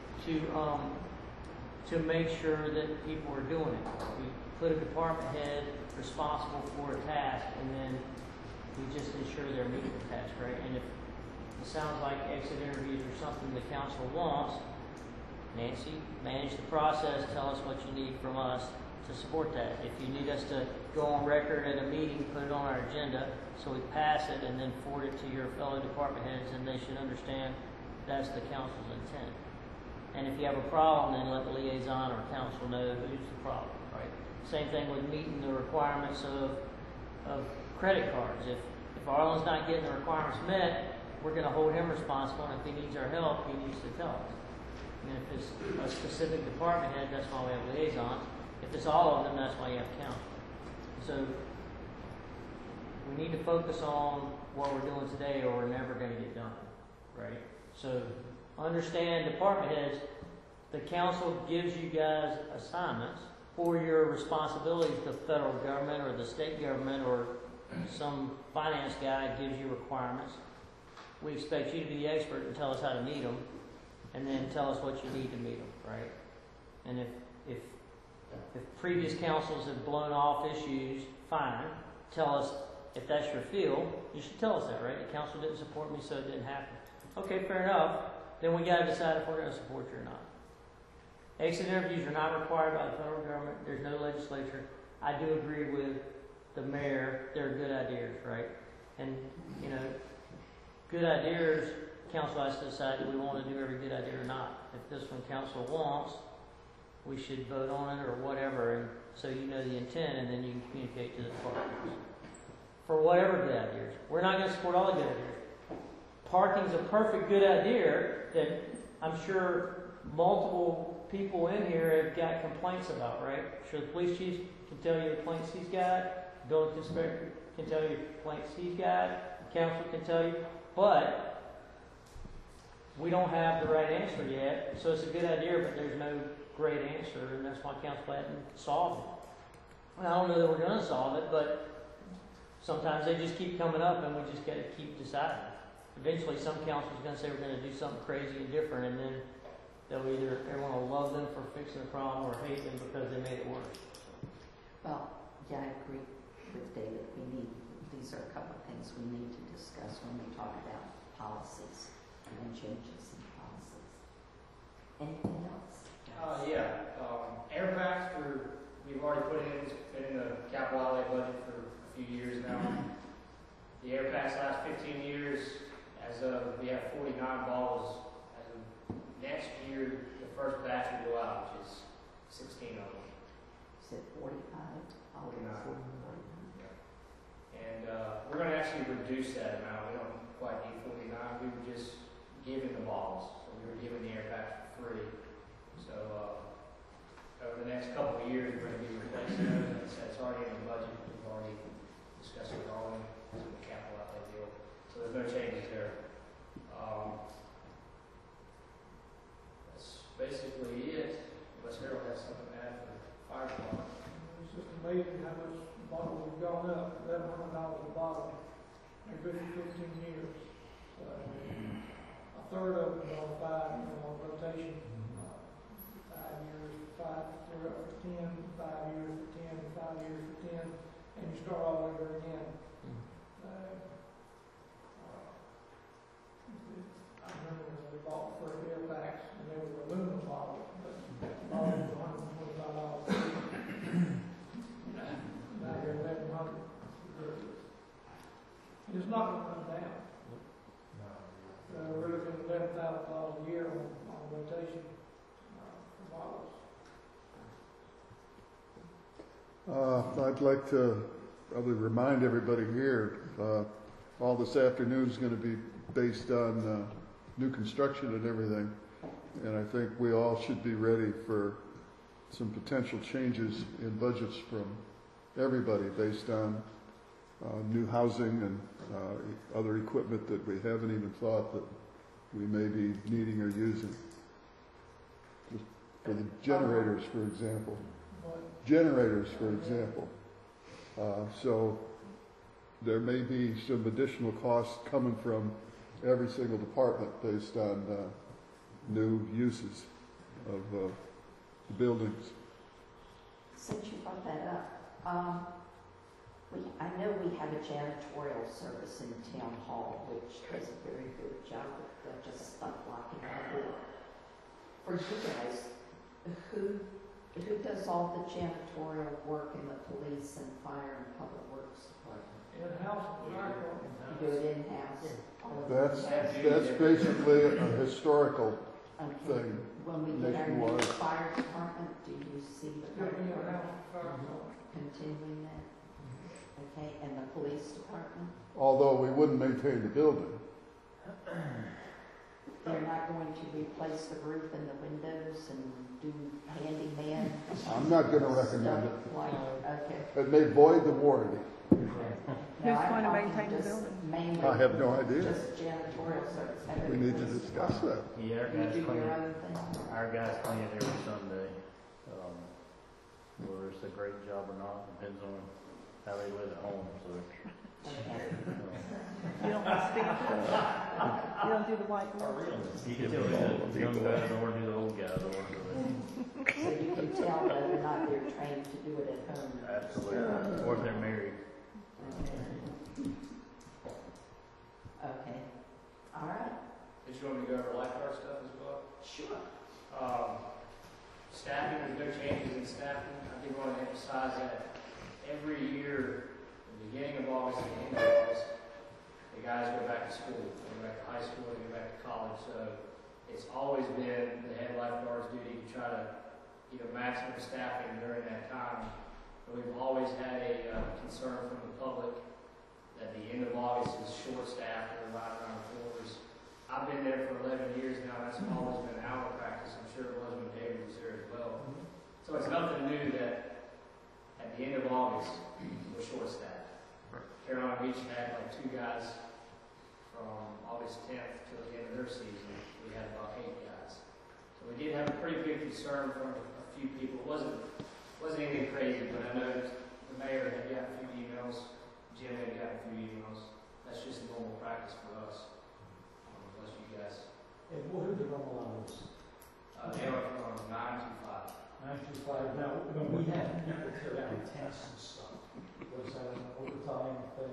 make sure that people are doing it. We put a department head responsible for a task, and then we just ensure they're meeting the task, right? And if it sounds like exit interviews are something the council wants, Nancy, manage the process, tell us what you need from us to support that. If you need us to go on record at a meeting, put it on our agenda, so we pass it and then forward it to your fellow department heads, and they should understand that's the council's intent. And if you have a problem, then let the liaison or council know who's the problem, right? Same thing with meeting the requirements of credit cards. If Arlen's not getting the requirements met, we're going to hold him responsible, and if he needs our help, he needs to tell us. And if it's a specific department head, that's why we have liaisons. If it's all of them, that's why you have council. So we need to focus on what we're doing today, or we're never going to get done, right? So understand, department heads, the council gives you guys assignments for your responsibilities. The federal government or the state government or some finance guy gives you requirements. We expect you to be the expert and tell us how to meet them, and then tell us what you need to meet them, right? And if previous councils have blown off issues, fine. Tell us if that's your field. You should tell us that, right? The council didn't support me, so it didn't happen. Okay, fair enough. Then we got to decide if we're going to support you or not. Exit interviews are not required by the federal government. There's no legislature. I do agree with the mayor. They're good ideas, right? And, you know, good ideas, council has to decide do we want to do every good idea or not. If this one council wants, we should vote on it or whatever, and so you know the intent, and then you can communicate to the departments. For whatever good ideas. We're not going to support all the good ideas. Parking's a perfect good idea that I'm sure multiple people in here have got complaints about, right? Sure, the police chief can tell you the complaints he's got, building inspector can tell you the complaints he's got, council can tell you, but we don't have the right answer yet, so it's a good idea, but there's no great answer, and that's why council hadn't solved it. And I don't know that we're going to solve it, but sometimes they just keep coming up, and we just got to keep deciding. Eventually, some council's going to say we're going to do something crazy and different, and then they'll either everyone will love them for fixing the problem or hate them because they made it worse. Well, yeah, I agree with David. These are a couple of things we need to discuss when we talk about policies and changes in policies. Anything else? Air packs we've already put in the capital outlay budget for a few years now. The air packs last 15 years, we have 49 balls. As of next year, the first batch will go out, which is 16 of them. Is it 45? 49. And we're going to actually reduce that amount. We don't quite need 49. We were just giving the balls. So we were giving the air packs for free. So over the next couple of years, we're going to be replacing those. It's already in the budget. We've already discussed it all in the capital outlay deal. So there's no changes there. That's basically it. Unless Harold has something to add for the fire department. It's just amazing how much bottles have gone up, $1,100 a bottle, in 15 years. So, a third of them on rotation. 5 years, 5, we're up for 10, 5 years for 10, 5 years for 10, and you start all over again. I remember when we bought the first air packs, and they were aluminum bottles, but the bottle was $125. Now you're $1,100. It's not going to come down. We're looking at $11,000 a year on rotation for bottles. I'd like to probably remind everybody here, all this afternoon is going to be based on new construction and everything. And I think we all should be ready for some potential changes in budgets from everybody based on new housing and other equipment that we haven't even thought that we may be needing or using. Just for the generators, for example. So there may be some additional costs coming from every single department based on new uses of the buildings. Since you brought that up, I know we have a janitorial service in town hall, which does a very good job of just stuff locking the door. For you guys, who does all the janitorial work in the police and fire and public works department? In-house, fire department. You do it in-house? That's basically a historical thing. When we get our new nationwide. fire department, do you see the fire department Fire department. continuing that? Okay, and the police department? Although we wouldn't maintain the building. They're not going to replace the roof and the windows and do handyman? I'm not going to recommend it. stuff like, okay. It may void the warranty. Who's going to maintain the building? Mainly I have no idea. just janitorial service. We need to discuss that. Yeah, our You guys do clean your it. own thing? Our guys clean it every Sunday. Whether it's a great job or not depends on how they live at home. So Okay. You don't have stamp it? You don't do the white glove? you can tell the young guy or do the old guy or So you can tell whether or not they're trained to do it at home. absolutely, or if they're married. Okay. All right. Did you want me to go over lifeguard stuff as well? Sure. back to school, they go back to high school, they go back to college. So it's always been the head lifeguard's duty to try to, maximum staffing during that time. But we've always had a concern from the public that the end of August is short-staffed, they're right around the floors. I've been there for 11 years now, that's always been our practice. I'm sure it was when David was there as well. So it's nothing new that at the end of August, we're short-staffed. Carolina Beach had like 2 guys from August 10th till the end of their season. We had about 8 guys. So we did have a pretty good concern from a few people. It wasn't anything crazy, but I know the mayor had gotten a few emails, Jim had gotten a few emails. That's just normal practice for us. Bless you guys. And what are the normal hours? They are from 9 to 5. 9 to 5. Now, when we have people tear down tents and stuff, was that an overtime thing?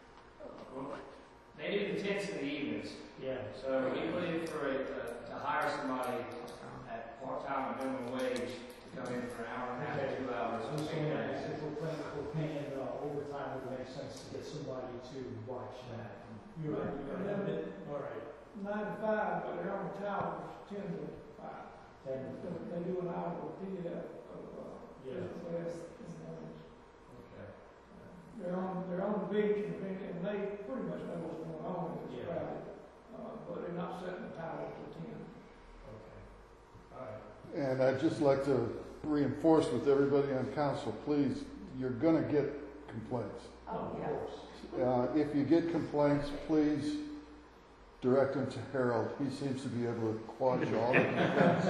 They do the tents in the evenings. Yeah. So we put in for to hire somebody at part-time minimum wage to come in for an hour and a half, 2 hours. I'm saying that if we're paying overtime, it would make sense to get somebody to watch that. You're right, all right. 9 to 5, but they're on the towers 10 to 5. They do an hour of PDF of physical class in the mornings. Okay. They're on the beach and they pretty much know what's going on if it's crowded, but they're not setting the towers to 10. Okay. All right. And I'd just like to reinforce with everybody on council, please, you're gonna get complaints. Oh, Of yeah. course. If you get complaints, please direct them to Harold. He seems to be able to quash all the complaints.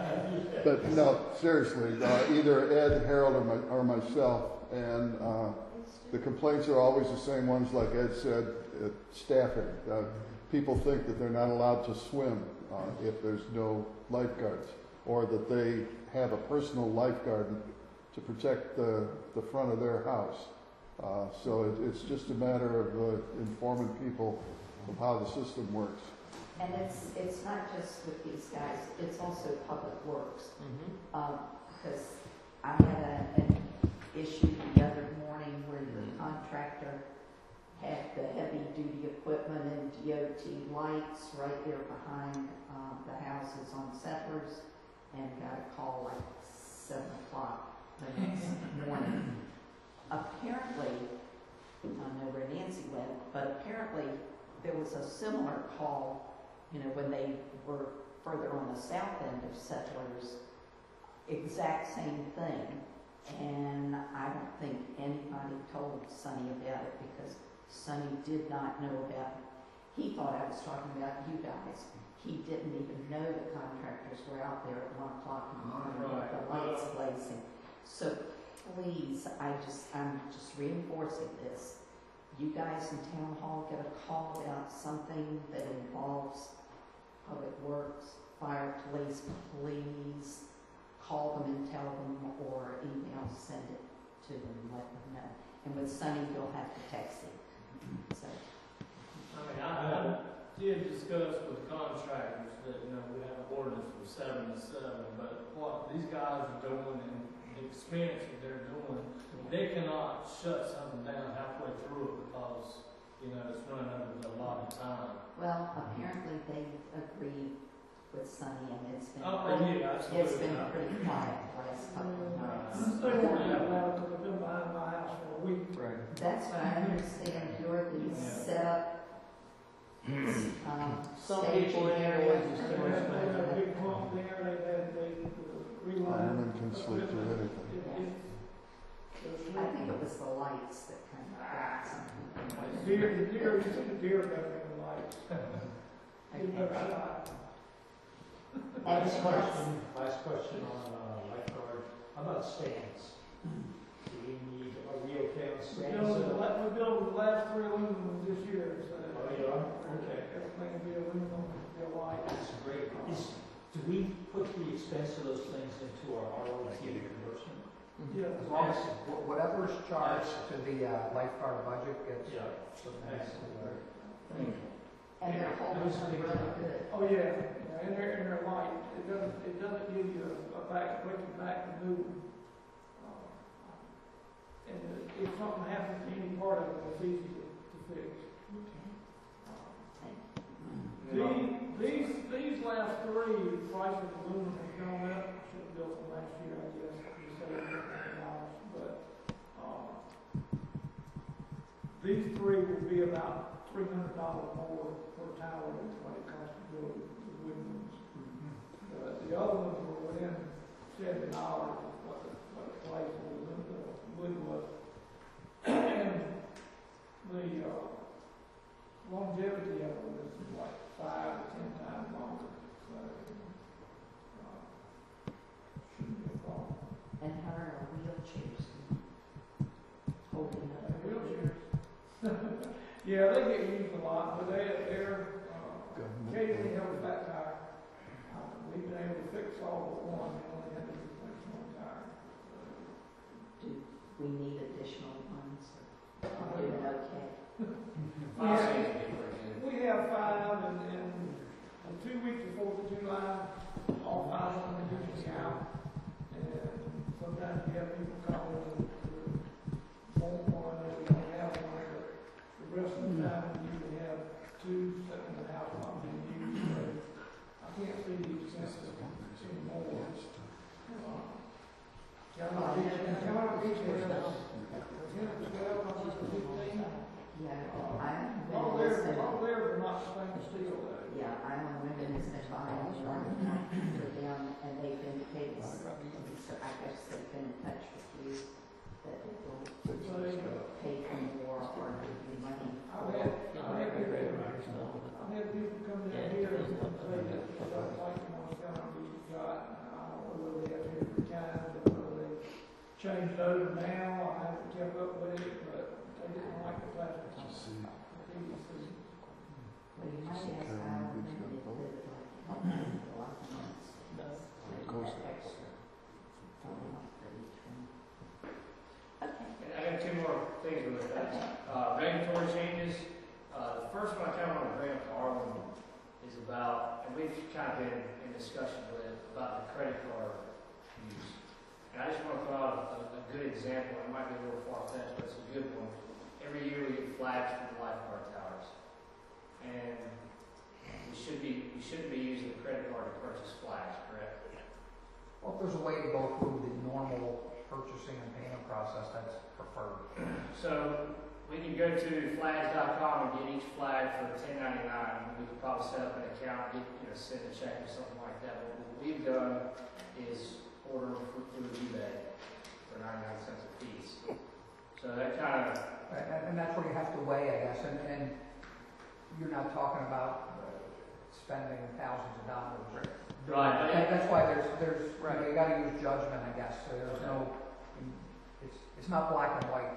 But no, seriously, either Ed, Harold, or myself, and the complaints are always the same ones, like Ed said, staffing. People think that they're not allowed to swim if there's no lifeguards, or that they have a personal lifeguard to protect the front of their house. So it's just a matter of informing people of how the system works. And it's not just with these guys, it's also Public Works. Because I had an issue the other morning where the contractor had the heavy-duty equipment and DOT lights right there behind the houses on Settlers, and got a call like 7 o'clock the next morning. Apparently, I don't know where Nancy went, but apparently there was a similar call, when they were further on the south end of Settlers, exact same thing. And I don't think anybody told Sonny about it because Sonny did not know about it. He thought I was talking about you guys. He didn't even know the contractors were out there at 1 o'clock in the morning with the lights blazing. So please, I'm just reinforcing this. You guys in town hall get a call about something that involves Public Works, fire, police, please call them and tell them, or email, send it to them, let them know. And with Sonny, you'll have to text him. So. I did discuss with contractors that, we have an ordinance from 7 to 7, but what these guys are doing and the expense that they're doing, they cannot shut something down halfway through it because, it's running over a lot of time. Well, apparently they agreed with Sonny, and it's been Absolutely. pretty quiet the last couple of nights. They weren't that loud because they've been behind my house for a week. Right. That's what I understand. You're the set up. Some people in there always just They too much had a money. big pump there, they relined. Firemen can sleep through anything. I think it was the lights that kind of got something. The deer got in the lights. Okay. Last question on lifeguard. How about stands? Are we okay on stands? We built the last 3 aluminum this year, so. Oh, you are? Okay. Everything will be aluminum, be a light. That's great. Do we put the expense of those things into our ROT reimbursement? Yeah. As long as whatever's charged to the lifeguard budget gets. Yeah. And their holders are really good. Oh, yeah, and they're light. It doesn't give you a back, break your back to move. And if something happens to any part of it, it's easy to fix. price of aluminum has gone up, should have built them last year, I guess, you saved $100, but, these three will be about $300 more per tower than what it costs to build the wooden ones. The other ones were within $70 of what the price of the wood was. And the longevity of them is like 5 to 10 times longer. So, shouldn't be a problem. And how are our wheelchairs holding up? Wheelchairs. Yeah, they get used a lot, but they're occasionally have a flat tire. We've been able to fix all but one, we only had to replace one tire. Do we need additional ones? Or do it okay? We have 5, and the 2 weeks before the July, all 5 of them are usually out. And sometimes we have people calling who want one, or we don't have one, but the rest of the time we usually have 2 sitting in the house not being used. So I can't see the expenses anymore. All theirs are not stainless steel though. Yeah, I'm on women is that I was running for them, and they've indicated, so I guess they've been in touch with you, that it will pay for more or give you money. I've had people come down here and say that they don't like the most kind we've got. I don't know whether they have different kinds or whether they changed over now. I haven't kept up with it, but they didn't like the plastic. Well, you might ask how many did it help you a lot of months. Of course. Extra. For each one. Okay. And I got 2 more things with that. Regulatory changes. The first one I kind of want to bring up to Arlen is about, and we've kind of been in discussion with it, about the credit card use. And I just want to throw out a good example. It might be a little far-fetched, but it's a good one. Every year we get flags for the lifeguard towers. And we shouldn't be using the credit card to purchase flags, correct? Well, if there's a way to go through the normal purchasing and payment process, that's preferred. So we can go to flags.com and get each flag for $10.99. We could probably set up an account, send a check or something like that. But what we've done is order them through eBay for 99 cents a piece. So that kind of... And that's where you have to weigh, I guess, and you're not talking about spending thousands of dollars. Right. That's why there's you got to use judgment, I guess. So there's no, it's not black and white,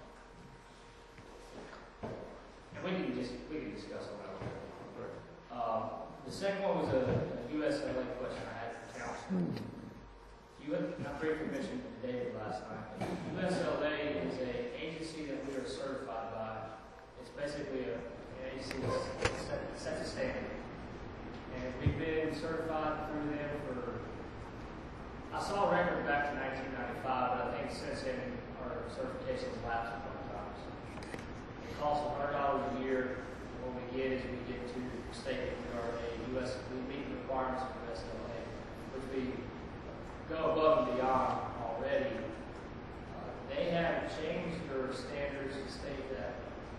We can discuss on that. The second one was a USLA question I had for council. I briefly mentioned to David last night. USLA is an agency that we are certified by. It's basically an agency that sets a standard. And we've been certified through them for, I saw a record back to 1995, but I think since then our certification has lapsed a couple times. It costs $100 a year. What we get is we get to state that we are we meet the requirements of USLA, which we go above and beyond already. They have changed their standards to state that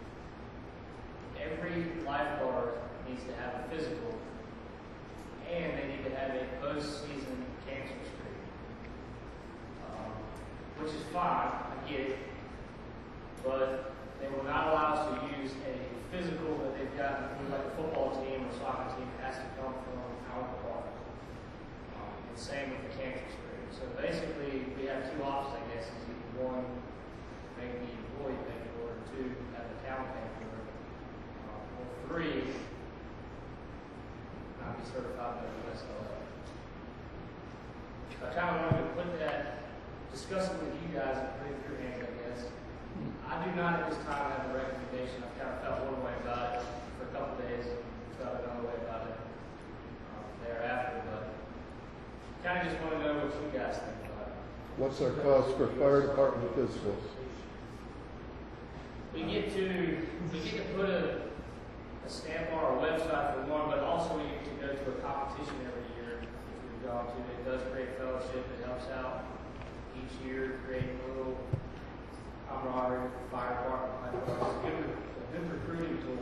every lifeguard needs to have a physical, and they need to have a post-season cancer screening, which is fine, I get it, but they will not allow us to use a physical that they've got, like a football team or soccer team. It has to come from our department. And same with the cancer screening. So basically, we have 2 options, I guess. Is either 1, make the employee pay for it, 2, have the town pay for it, or 3, not be certified by the USLA. I kind of wanted to put that, discuss it with you guys and put it in your hands, I guess. I do not at this time have a recommendation. I've kind of felt one way about it for a couple of days and felt another way about it thereafter, but kind of just want to know what you guys think about it. What's our cost for fire department physicals? We get to put a stamp on our website for one, but also we get to go to a competition every year job too. It does create fellowship. It helps out each year, creating a little camaraderie, fire department, it's a good recruiting tool.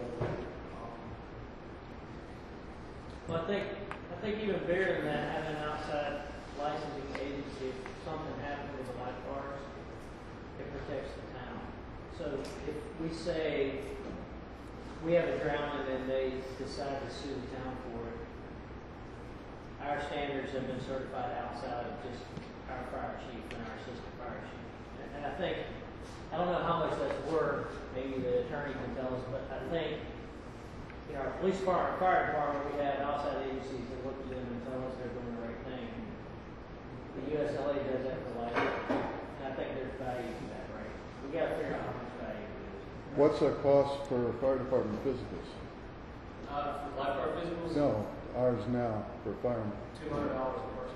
Well, I think even bigger than that, having an outside licensing agency, if something happened with the lifeguards, it protects the town. So if we say we have a drowning and they decide to sue the town for it, our standards have been certified outside of just our fire chief and our assistant fire chief. And I think, I don't know how much that's worth, maybe the attorney can tell us, but I think in our police department, fire department, we have outside agencies that look at them and tell us they're doing the right thing. The USLA does that for life, and I think there's value to that, right? We gotta figure out how much value it is. What's our cost for fire department physicals? For lifeguard physicals? No, ours now for firemen. $200 a person.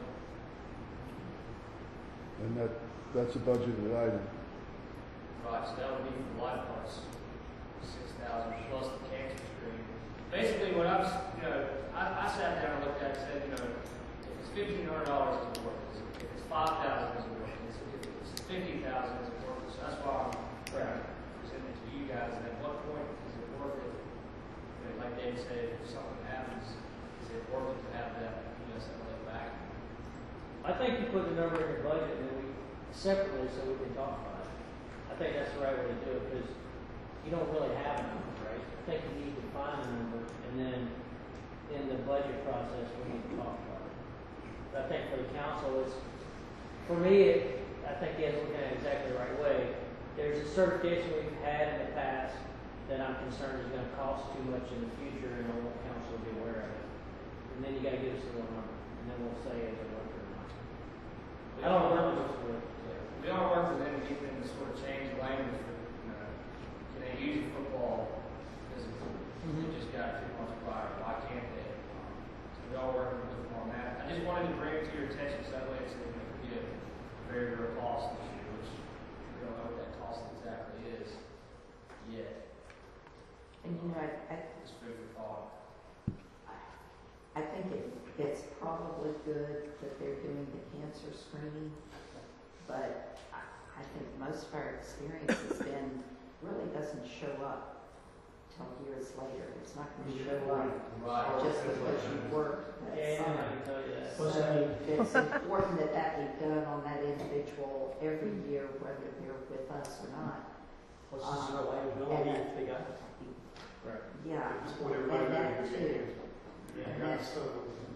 And that's a budgeted item. Right, so that would be for lifeguards, 6,000 plus the cancer screen. Basically, what I sat down and looked at and said, if it's $1,500, is it worth it? If it's $5,000, is it worth it? If it's $50,000, is it worth it? So that's why I'm presenting it to you guys. And at what point is it worth it? Like David said, if something happens, is it worth it to have that USLA back? I think you put the number in your budget and then we separately so we can talk about it. I think that's the right way to do it because you don't really have a number, right? I think you need to find a number and then in the budget process we need to talk about it. But I think for the council, for me, I think you have to look at it exactly the right way. There's a certification we've had in the past that I'm concerned is going to cost too much in the future and I want council to be aware of it. And then you got to give us a little number and then we'll say is it worth it or not. I don't know how much it's worth. We are working with them to sort of change the language for, can they use football because they just got too much fire? Why can't they? So we are working with them on that. I just wanted to bring it to your attention so that way it could be a very real cost issue, which we don't know what that cost exactly is yet. And Just food for thought. I think it's probably good that they're doing the cancer screening, but I think most of our experience has been really doesn't show up till years later. It's not going to show up just because you worked that summer. I can tell you that. It's important that be done on that individual every year, whether they're with us or not. What's his reliability if they got it? Right. Yeah, What and everybody that knows. too. Yeah, And that's that's,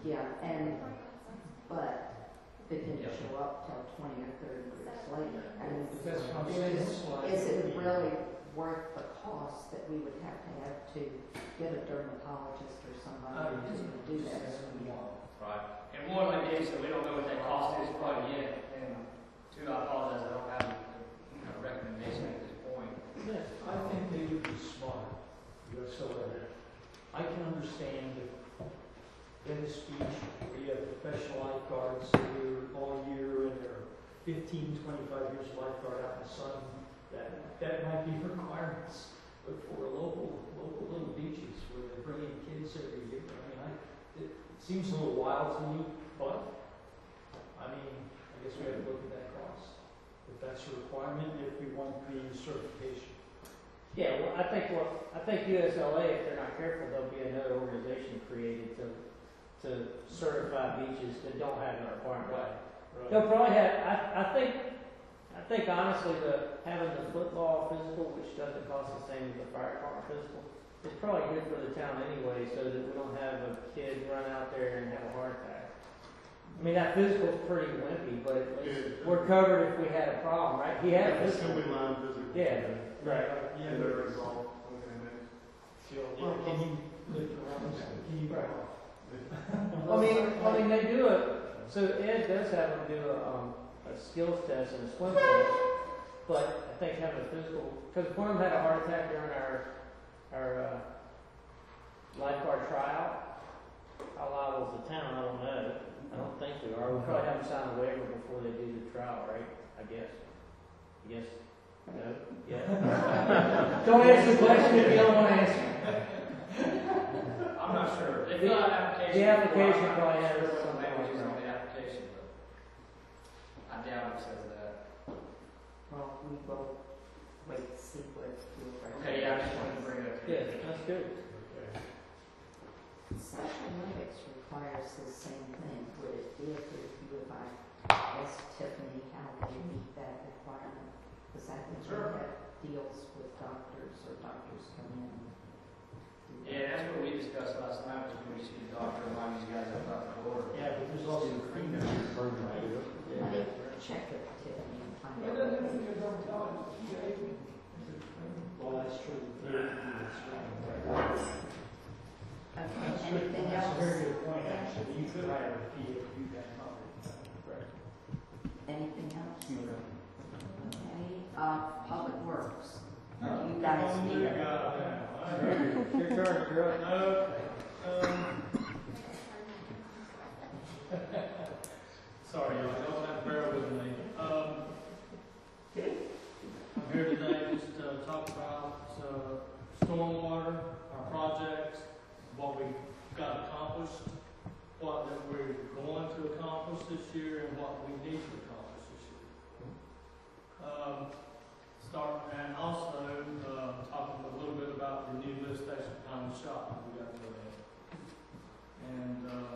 but if it didn't show up till 20 or 30 years later, I mean, That's what I'm saying. is it really worth the cost that we would have to get a dermatologist or somebody to do that? Right. And one, like Dave said, we don't know what that cost is quite yet. And two, I apologize, I don't have a recommendation at this point. I think they would be smart, USLA. I can understand if in this beach where you have professional lifeguards here all year and they're 15, 25 years lifeguard out in the sun, that might be requirements. But for local little beaches where they bring in kids every year, it seems a little wild to me, but I guess we have to look at that cost. If that's a requirement, if we want the certification. Yeah, well, I think USLA, if they're not careful, there'll be another organization created to certify beaches that don't have that requirement. Right. They'll probably have. I think honestly, having the football physical, which doesn't cost the same as the fire department physical, is probably good for the town anyway, so that we don't have a kid run out there and have a heart attack. I mean, that physical's pretty wimpy, but at least we're covered if we had a problem, right? He had a physical. Assembly line physical. Yeah. Right. Yeah, they're involved. Okay, next. Can you lift around? Can you back off? I mean, they do it. So Ed does have them do a skills test and a swim test, but I think having a physical, because one of them had a heart attack during our lifeguard tryout. How liable is the town? I don't know. I don't think we are. We'll probably have them sign a waiver before they do the trial, right? I guess. Yes. No. Yeah. Don't answer the question if you don't want to answer. I'm not sure. If not application. The application probably has some something languages like on that. the doubt it says that. Well, we will wait to see what your Okay, yeah, I just wanted to bring it up. Yeah, that's good. Special Olympics requires the same thing. Would it be if you if I asked Tiffany how they meet that requirement? Because I think we have deals with doctors or doctors come in. and do that. Yeah, that's what we discussed last night, was we just need a doctor to line these guys up about the order. Yeah, but there's also a premium program. Let me check with Tiffany and find It out. doesn't mean you don't tell us, yeah, Well, that's true. Okay, That's anything That's else? a very good point, actually. You could hire a PA to do that. Anything else? Okay, public works. You guys need it. Your turn, girl. Sorry, y'all, y'all have to bear with me. I'm here today just to talk about stormwater, our projects, what we got accomplished, what that we're going to accomplish this year, and what we need to accomplish this year. And also talking a little bit about the new lift station common shop that we got going in. And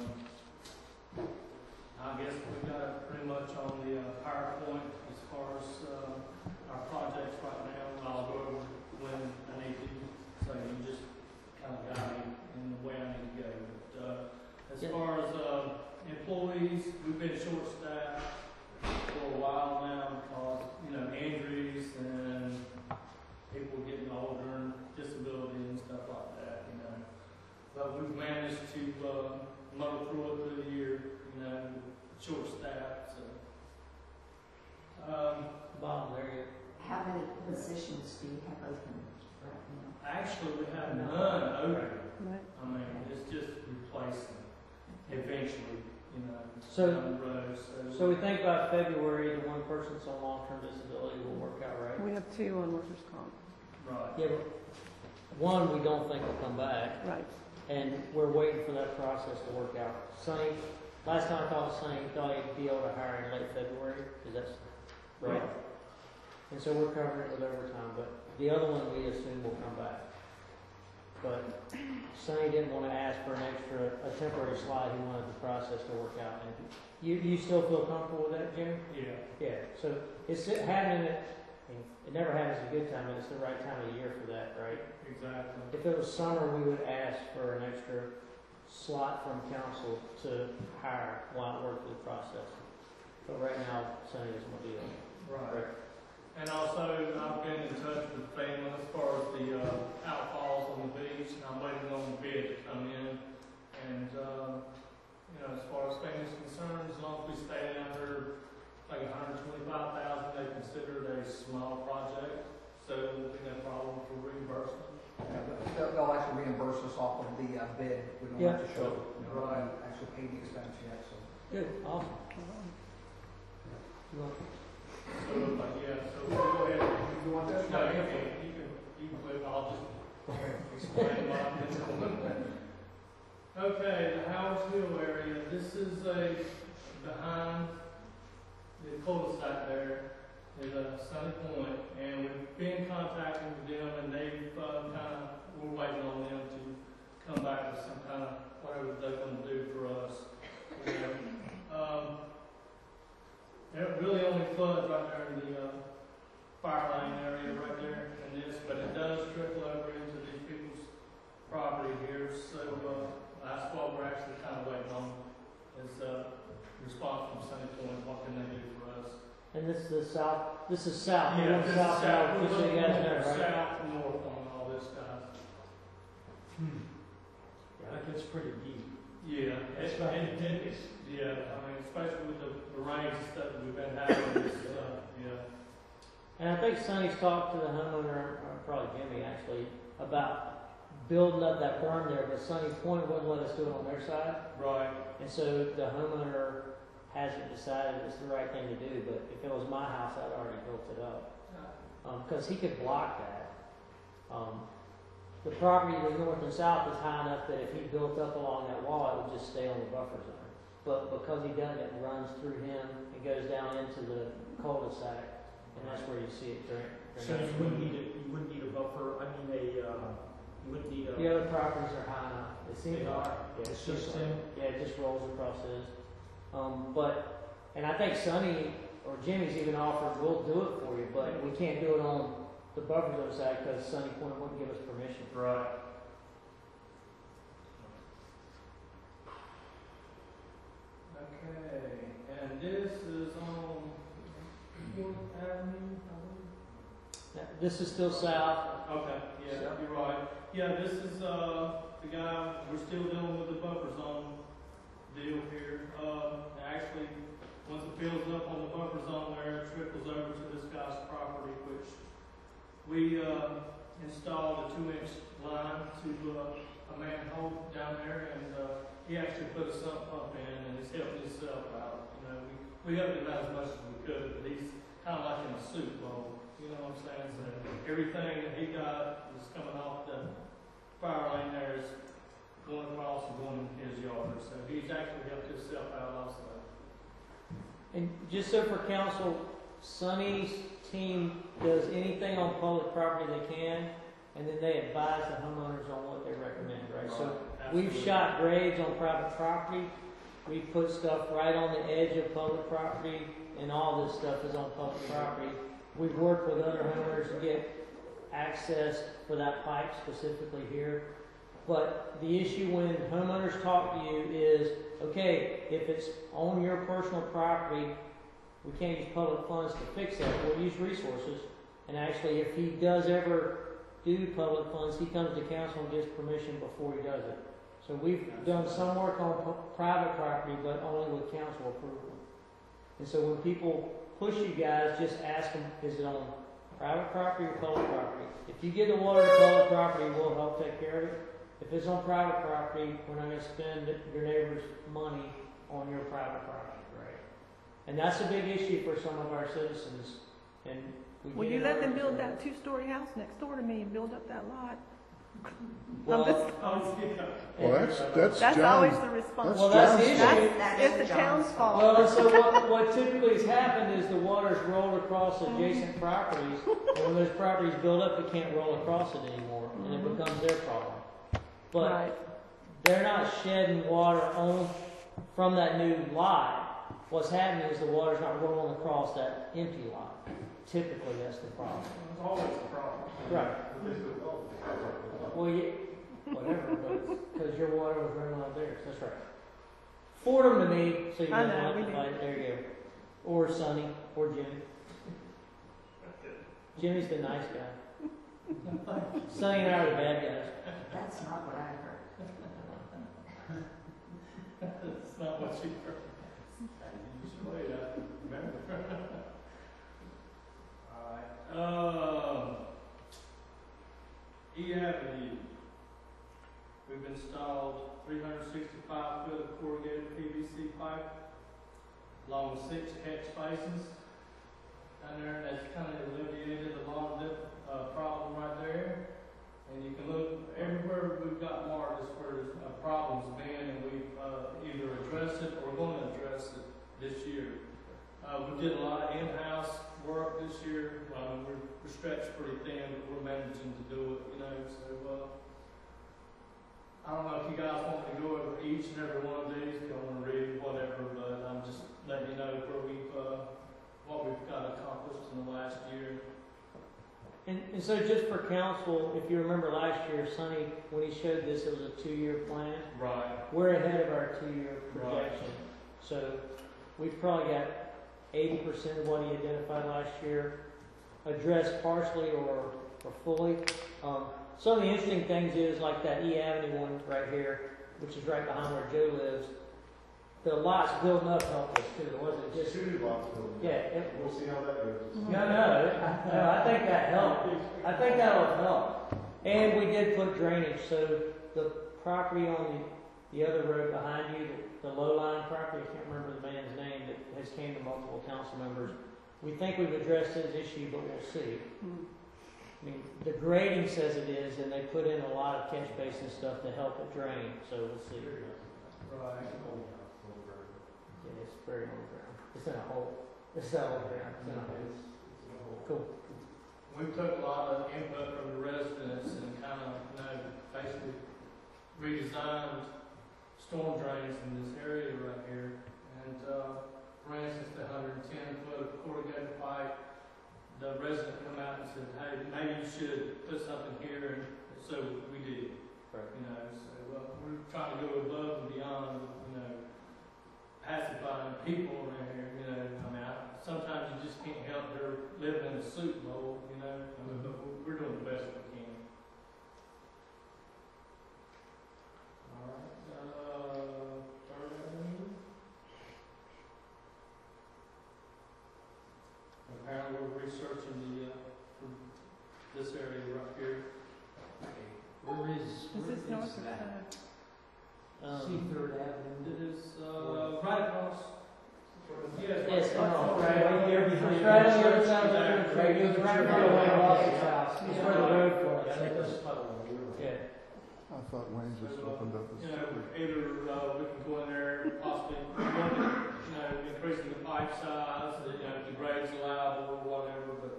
I guess we got it pretty much on the PowerPoint as far as our projects right now. I'll go over when I need to, so you just kind of guide me in the way I need to go. But as far as employees, we've been short-staffed for a while now because, injuries and people getting older and disability and stuff like that, But we've managed to muddle through it through the year, short-staffed, so. Bob, there you How many positions do you have open right now? Actually, we have none open. Right. I mean, it's just replacing eventually, So- down the road, So we think by February, the one person's on long-term disability will work out, right? We have 2 on workers' comp. Right. Yeah, but one we don't think will come back, Right. and we're waiting for that process to work out. Sonny, last time I talked to Sonny, he thought he'd be able to hire in late February, because that's right. And so we're covering it with overtime, but the other one we assume will come back. But Sonny didn't want to ask for a temporary slide. He wanted the process to work out. And you still feel comfortable with that, Jimmy? Yeah. Yeah. So it's happening at, it never happens at a good time, but it's the right time of year for that, right? Exactly. If it was summer, we would ask for an extra slot from council to hire while it worked through the process. But right now, Sonny doesn't want to do that. Right. And also, I've been in touch with the family as far as the outfalls on the beach, and I'm waiting on the bid to come in. And, as far as family's concerned, as long as we stay under like $125,000, they consider it a small project, so there won't be no problem for reimbursement. They'll actually reimburse us off of the bid. We don't have to show, Right. actually pay the expense yet, so. Good, awesome. You want- So, so we'll go ahead. You want this? No, you can quit, I'll just explain what I'm doing. Okay, the Howard Hill area, this is behind the cul-de-sac there, is a Sunny Point, and we've been contacting them, and they've we're waiting on them to come back with some kind of, whatever they're gonna do for us. It really only floods right there in the fire lane area right there in this, but it does trickle over into these people's property here. So that's what we're actually kind of waiting on is response from Sunny Point. What can they do for us? And this is south. This is south. Yeah, We're this going is south. south. Now, We're just so you guys know, looking right? south and north on all this stuff. That gets pretty deep. Yeah, It's not yeah. I mean, especially with the rains and stuff that we've been having. Yeah. And I think Sonny's talked to the homeowner, or probably Jimmy actually, about building up that berm there, but Sunny Point wouldn't let us do it on their side. Right. And so the homeowner hasn't decided it's the right thing to do, but if it was my house, I'd already built it up. Because he could block that. The property to the north and south is high enough that if he built up along that wall, it would just stay on the buffer zone. but because he doesn't, it runs through him, it goes down into the cul-de-sac, and that's where you see it during. So you wouldn't need a buffer, I mean, you wouldn't need a. The other properties are high enough. It seems They like, are? yeah, It's just him? Yeah, it just rolls across his. And I think Sonny or Jimmy's even offered, we'll do it for you, but we can't do it on the buffer zone side because Sonny Point wouldn't give us permission. Right. Okay, and this is on Fourth Avenue, I believe? Now, this is still south. Okay, yeah, you're right. Yeah, this is, the guy, we're still dealing with the buffer zone deal here. Actually, once it fills up on the buffer zone there, it trickles over to this guy's property, which we, installed a 2-inch line to, a manhole down there, and, he actually put a sump pump in, and he's helping himself out. You know, we helped him out as much as we could, but he's kind of like in a soup bowl. You know what I'm saying? So everything that he got is coming off the fire lane there is going across and going in his yard. So he's actually helped himself out also. And just so for council, Sonny's team does anything on public property they can, and then they advise the homeowners on what they recommend, right? So we've shot grades on private property. We put stuff right on the edge of public property, and all this stuff is on public property. We've worked with other homeowners to get access for that pipe specifically here. But the issue when homeowners talk to you is, okay, if it's on your personal property, we can't use public funds to fix that. We'll use resources. And actually, if he does ever do public funds, he comes to council and gets permission before he does it. So we've done some work on private property, but only with council approval. And so when people push you guys, just ask them, is it on private property or public property? If you get the water to public property, we'll help take care of it. If it's on private property, we're not going to spend your neighbor's money on your private property, right? And that's a big issue for some of our citizens. And Will you let them build that 2-story house next door to me and build up that lot? Well, Well, that's always John. the response. Well, that's the John's issue. fault. It's the town's fault. Well, so what typically has happened is the water's rolled across adjacent properties, and when those properties build up, it can't roll across it anymore, and it becomes their problem. But Right. they're not shedding water on from that new lot. What's happening is the water's not rolling across that empty lot. Typically, that's the problem. It's always a problem. Right. Well, yeah, whatever, but because your water was running out theirs, that's right. Forward them to me, so you I don't know, have we to do. fight. There you go. Or Sonny, or Jimmy. Jimmy's the nice guy. Sonny and I are the bad guys. That's not what I heard. That's not what you heard. You should wait, remember. Alright. E Avenue. We've installed 365 foot of corrugated PVC pipe along 6 catch spaces down there. That's kind of alleviated a lot of the problem right there. And you can look everywhere we've got marked as where there's a problem's been, and we've either addressed it or going to address it this year. We did a lot of in-house work this year. We're stretched pretty thin, but we're managing to do it, you know. So I don't know if you guys want me to go over each and every one of these, if you want to read whatever, but I'm just letting you know where what we've got accomplished in the last year. And so just for council, if you remember last year, Sonny, when he showed this, it was a 2-year plan. Right. We're ahead of our 2-year Right. projection. So we've probably got 80% of what he identified last year addressed partially or fully. Some of the interesting things is like that E Avenue one right here, which is right behind where Joe lives. The lots building up helped us too. It wasn't just Shooting lots building. yeah. We'll see how that goes. No, I think that helped. I think that'll help. And we did put drainage, so the property on the other road behind you, the low-lying property, I can't remember the man's name, that has came to multiple council members. We think we've addressed his issue, but we'll see. I mean, the grading says it is, and they put in a lot of catch basin stuff to help it drain, so we'll see. Right. Yeah, it's very underground. It's in a hole. It's not underground. It's in a hole. Cool. We took a lot of input from the residents and kind of, basically redesigned storm drains in this area right here. And, for instance, the 110-foot corrugated pipe, the resident come out and said, hey, maybe you should put something here, and so we did. Right. So we're trying to go above and beyond, pacifying people around here, sometimes you just can't help they're living in a soup bowl, but we're doing the best we can. All right, Third Avenue. Apparently we're researching for this area right here. Where is Is this north or south? See Third Avenue? It is, right across. Yes, Yes, Right here behind. It's right on the other side of the road. Right here, It's right in front of Wayne Ross's house. It's where the road Yeah, was. that does puddle over here. Yeah. I thought Wayne just opened up his. Either we can go in there, possibly look at, increasing the pipe size, if the grade's allowable or whatever, but,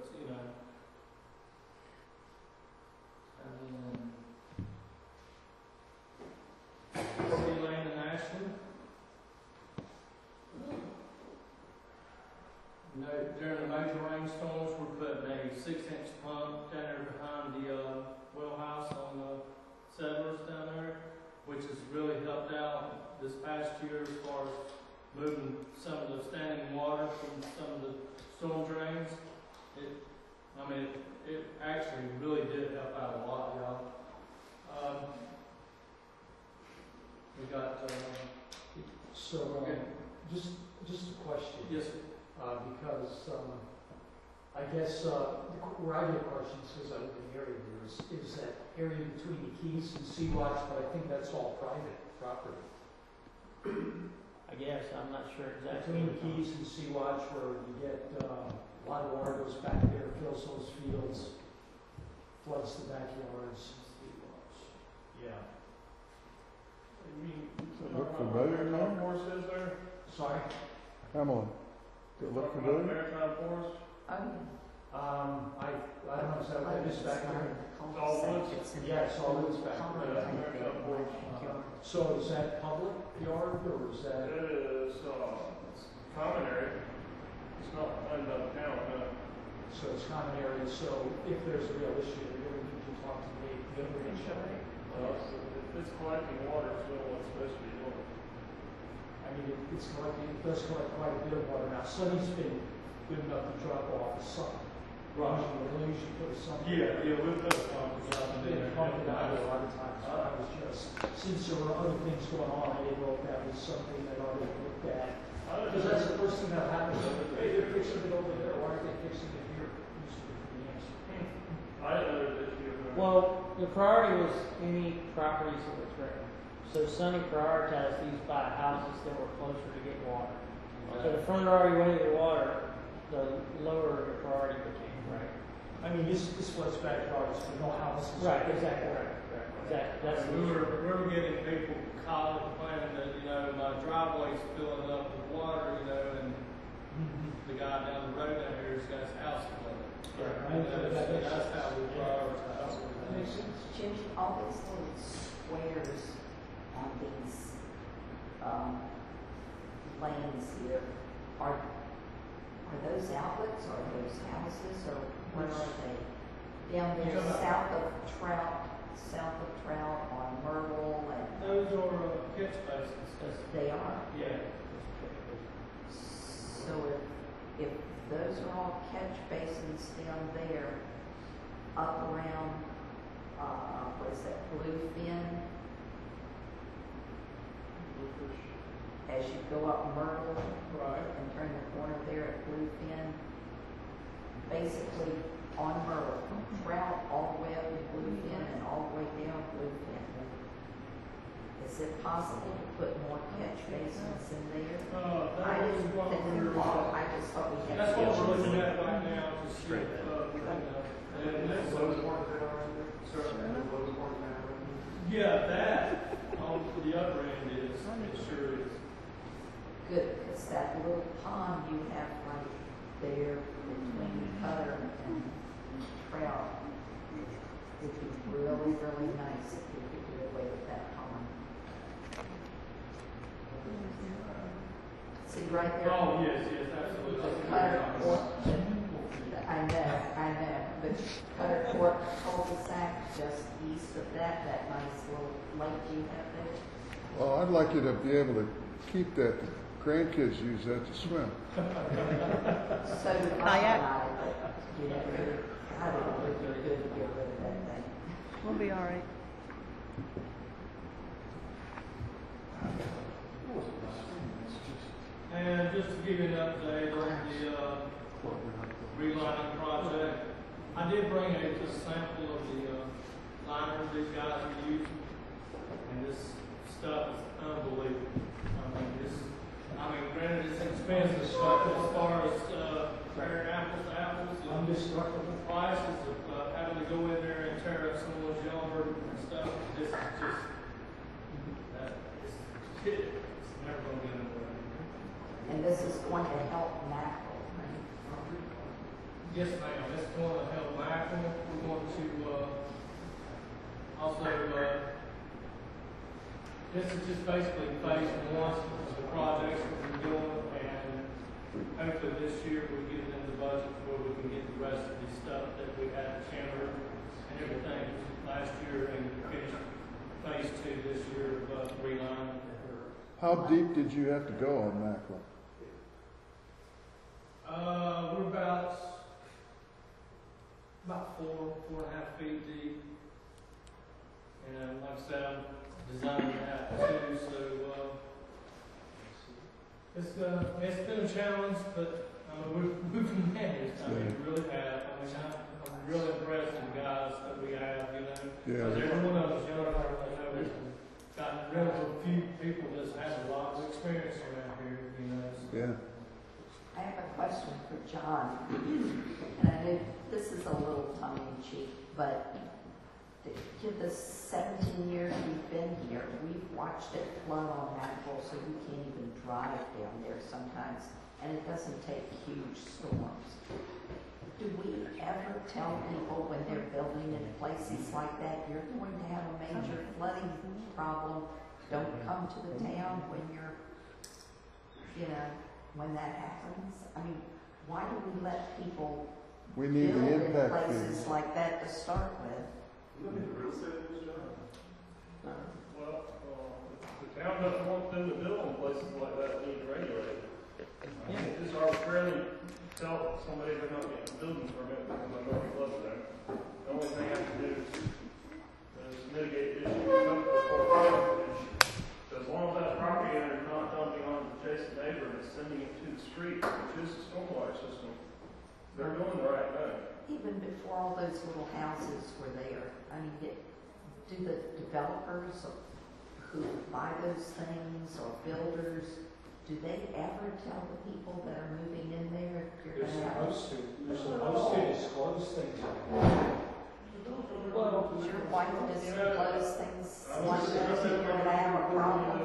City Lane in Ashland. During the major rainstorms, we're putting a 6-inch pump down there behind the well house on the settlers down there, which has really helped out this past year as far as moving some of the standing water from some of the storm drains. It actually really did help out a lot, y'all. We got, So, just a question. yes, sir. Because, I guess, where I get questions, because I live in the area, is that area between the Keys and Sea-Watch, but I think that's all private property. I guess, I'm not sure exactly. Between the Keys and Sea-Watch, where you get, a lot of water goes back there, fills those fields, floods the backyards. Yeah. Look familiar now? Forest is there? Sorry? Pamela, does it look familiar? Maritime Forest? Oh, yeah. I don't know, is that what that is back there? all woods. Yeah, it's all woods back Common there. Maritime Forest. So is that public yard, or is that? It is, common area. It's not owned by the town, no. So it's common area, so if there's a real issue, you're going to need to talk to me, the information. If it's collecting water, it's doing what it's supposed to be doing. I mean, it's collecting, it does collect quite a bit of water. Now, Sunny's been good enough to drop off some. Right. Usually put something. Yeah, we've put a pump out They there. pump it out a lot of times. I was just, since there were other things going on, I didn't know if that was something that ought to be looked at. Because that's the first thing that happens. Hey, they're fixing it over there, why aren't they fixing it here? Usually the answer. I didn't know there was an issue with that. Well, the priority was any properties that were threatened. So Sunny prioritized these by houses that were closer to getting water. So the further already went into the water, the lower the priority became, right? I mean, this was backyards, but no houses. Right, exactly, right. Exactly, that's the We issue. were getting people calling, complaining that, my driveway's filling up with water, and the guy down the road down here has got his house flooded. That's how we prioritize. Jim, all these little squares on these, lanes here, are those outlets, or are those houses, or where are they? Down there, south of Trout on Myrtle, and Those are catch basins. they are. Yeah. So if those are all catch basins down there, up around, what is that, Bluefin? As you go up Myrtle Right. and turn the corner there at Bluefin, basically on Myrtle, from Trout all the way up to Bluefin and all the way down Bluefin. Is it possible to put more catch basins in there? I That was didn't what think we were, I just thought we had. that's what we're looking at right now to see Straight if, And that's those ones that are in there? Certainly. Those ones that are in there? yeah, that, on the upper end is, it sure is. good, because that little pond you have right there between Cutter and Trout would be really, really nice if we could do away with that pond. See right there? Oh, yes, absolutely. The Cutter Court, I know, the Cutter Court cul-de-sac just east of that nice little lake you have there. Well, I'd like you to be able to keep that, the grandkids use that to swim. So do Kayak. but, you know, I don't know, it'd be good to get rid of that thing. We'll be all right. And just to give you an update on the relining project, I did bring a sample of the liners these guys are using, and this stuff is unbelievable. Granted, it's expensive stuff as far as comparing apples to apples. Undestructible. Prices of having to go in there and tear up someone's yard and stuff. This is just, it's never going to get anywhere. And this is going to help mackerel, right? Yes, ma'am. It's going to help mackerel. We're going to also, this is just basically phase one of the projects that we're doing, and hopefully this year we get it in the budget where we can get the rest of the stuff that we had at Chandler and everything last year and finish phase two this year of relining. How deep did you have to go on mackerel? We're about 4.5 feet deep. And like I said, I'm designing that too, so it's been a challenge, but we've managed. We really have. I'm really impressed with the guys that we have, because every one of us, we've got rid of a few people that have a lot of experience around here, So. Yeah. I have a question for John. And I know this is a little tongue-in-cheek, but the 17 years we've been here, we've watched it flood on Mackerel, so you can't even drive down there sometimes, and it doesn't take huge storms. Do we ever tell people when they're building in places like that, you're going to have a major flooding problem, don't come to the town when you're, when that happens? I mean, why do we let people We need build the in impact places fee. like that to start with? Well, the town doesn't want them to build in places like that, we need to regulate it. Just arbitrarily tell somebody they're not getting a building permit because they're not flooded there. The only thing I have to do is mitigate the issue, because as long as that property owner is not dumping on the adjacent neighbor and sending it to the street, which is the stormwater system, they're doing the right thing. Even before all those little houses were there, I mean, do the developers who buy those things or builders, do they ever tell the people that are moving in there you're going to have? They're supposed to disclose things like that. Well, your wife disclose things like this and you're going to have a problem?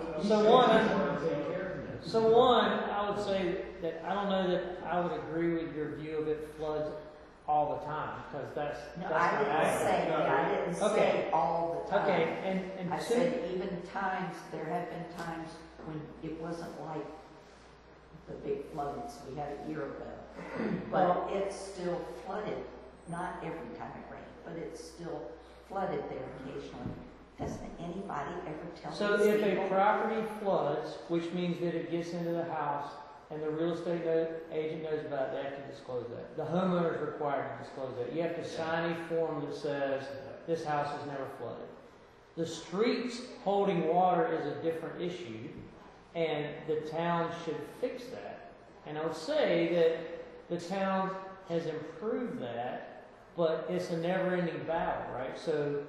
So one, I would say that I don't know that I would agree with your view of it floods all the time, because that's No, not I didn't say Okay. all the time. Okay, and I said even times, there have been times when it wasn't like the big floods we had a year ago. But it's still flooded, not every time it rained, but it's still flooded there occasionally. Doesn't anybody ever tell So these if people? a property floods, which means that it gets into the house, and the real estate agent knows about it, they have to disclose that. The homeowner is required to disclose that. You have to sign a form that says, this house has never flooded. The streets holding water is a different issue, and the town should fix that. And I would say that the town has improved that, but it's a never-ending battle, right? So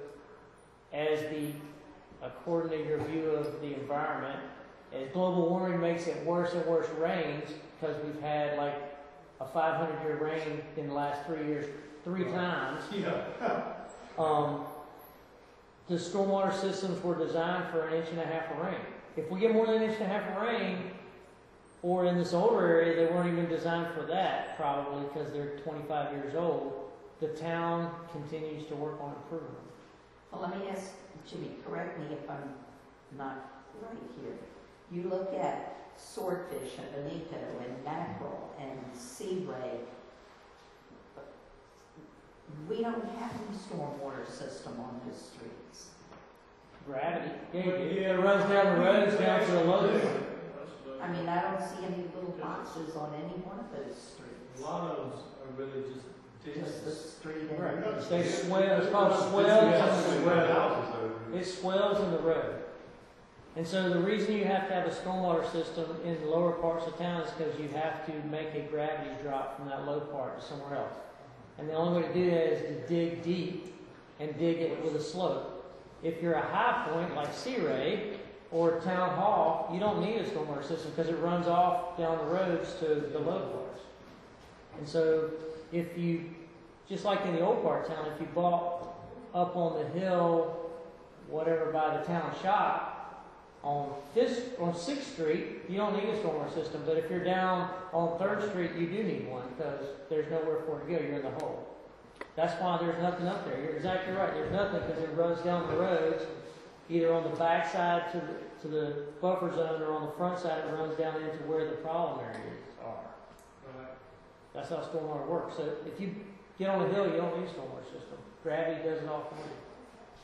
according to your view of the environment, as global warming makes it worse and worse rains, because we've had like a 500-year rain in the last 3 years, 3 times. The stormwater systems were designed for 1.5 inches of rain. If we get more than 1.5 inches of rain, Or in this older area, they weren't even designed for that, probably, because they're 25 years old. The town continues to work on improving them. Well, let me ask Jimmy, correct me if I'm not right here. You look at swordfish and bonito and mackerel and sea ray. We don't have any stormwater system on those streets. Gravity. Yeah, it runs down the roads down to the low point. I mean, I don't see any little boxes on any one of those streets. A lot of those are really just Just the ditches. street and. Right. They swell, it's called swells in the road. It swells in the road. And so the reason you have to have a stormwater system in the lower parts of town is because you have to make a gravity drop from that low part to somewhere else. And the only way to do that is to dig deep and dig it with a slope. If you're a high point like Sea Ray or Town Hall, you don't need a stormwater system because it runs off down the roads to the low parts. And so if you, just like in the old part of town, if you bought up on the hill, whatever by the town shop, on 6th Street, you don't need a stormwater system. But if you're down on 3rd Street, you do need one because there's nowhere for it to go. You're in the hole. That's why there's nothing up there. You're exactly right. There's nothing because it runs down the roads, either on the back side to the buffer zone or on the front side it runs down into where the problem areas are. Right. That's how stormwater works. So if you get on a hill, you don't need a stormwater system. Gravity does it all for you.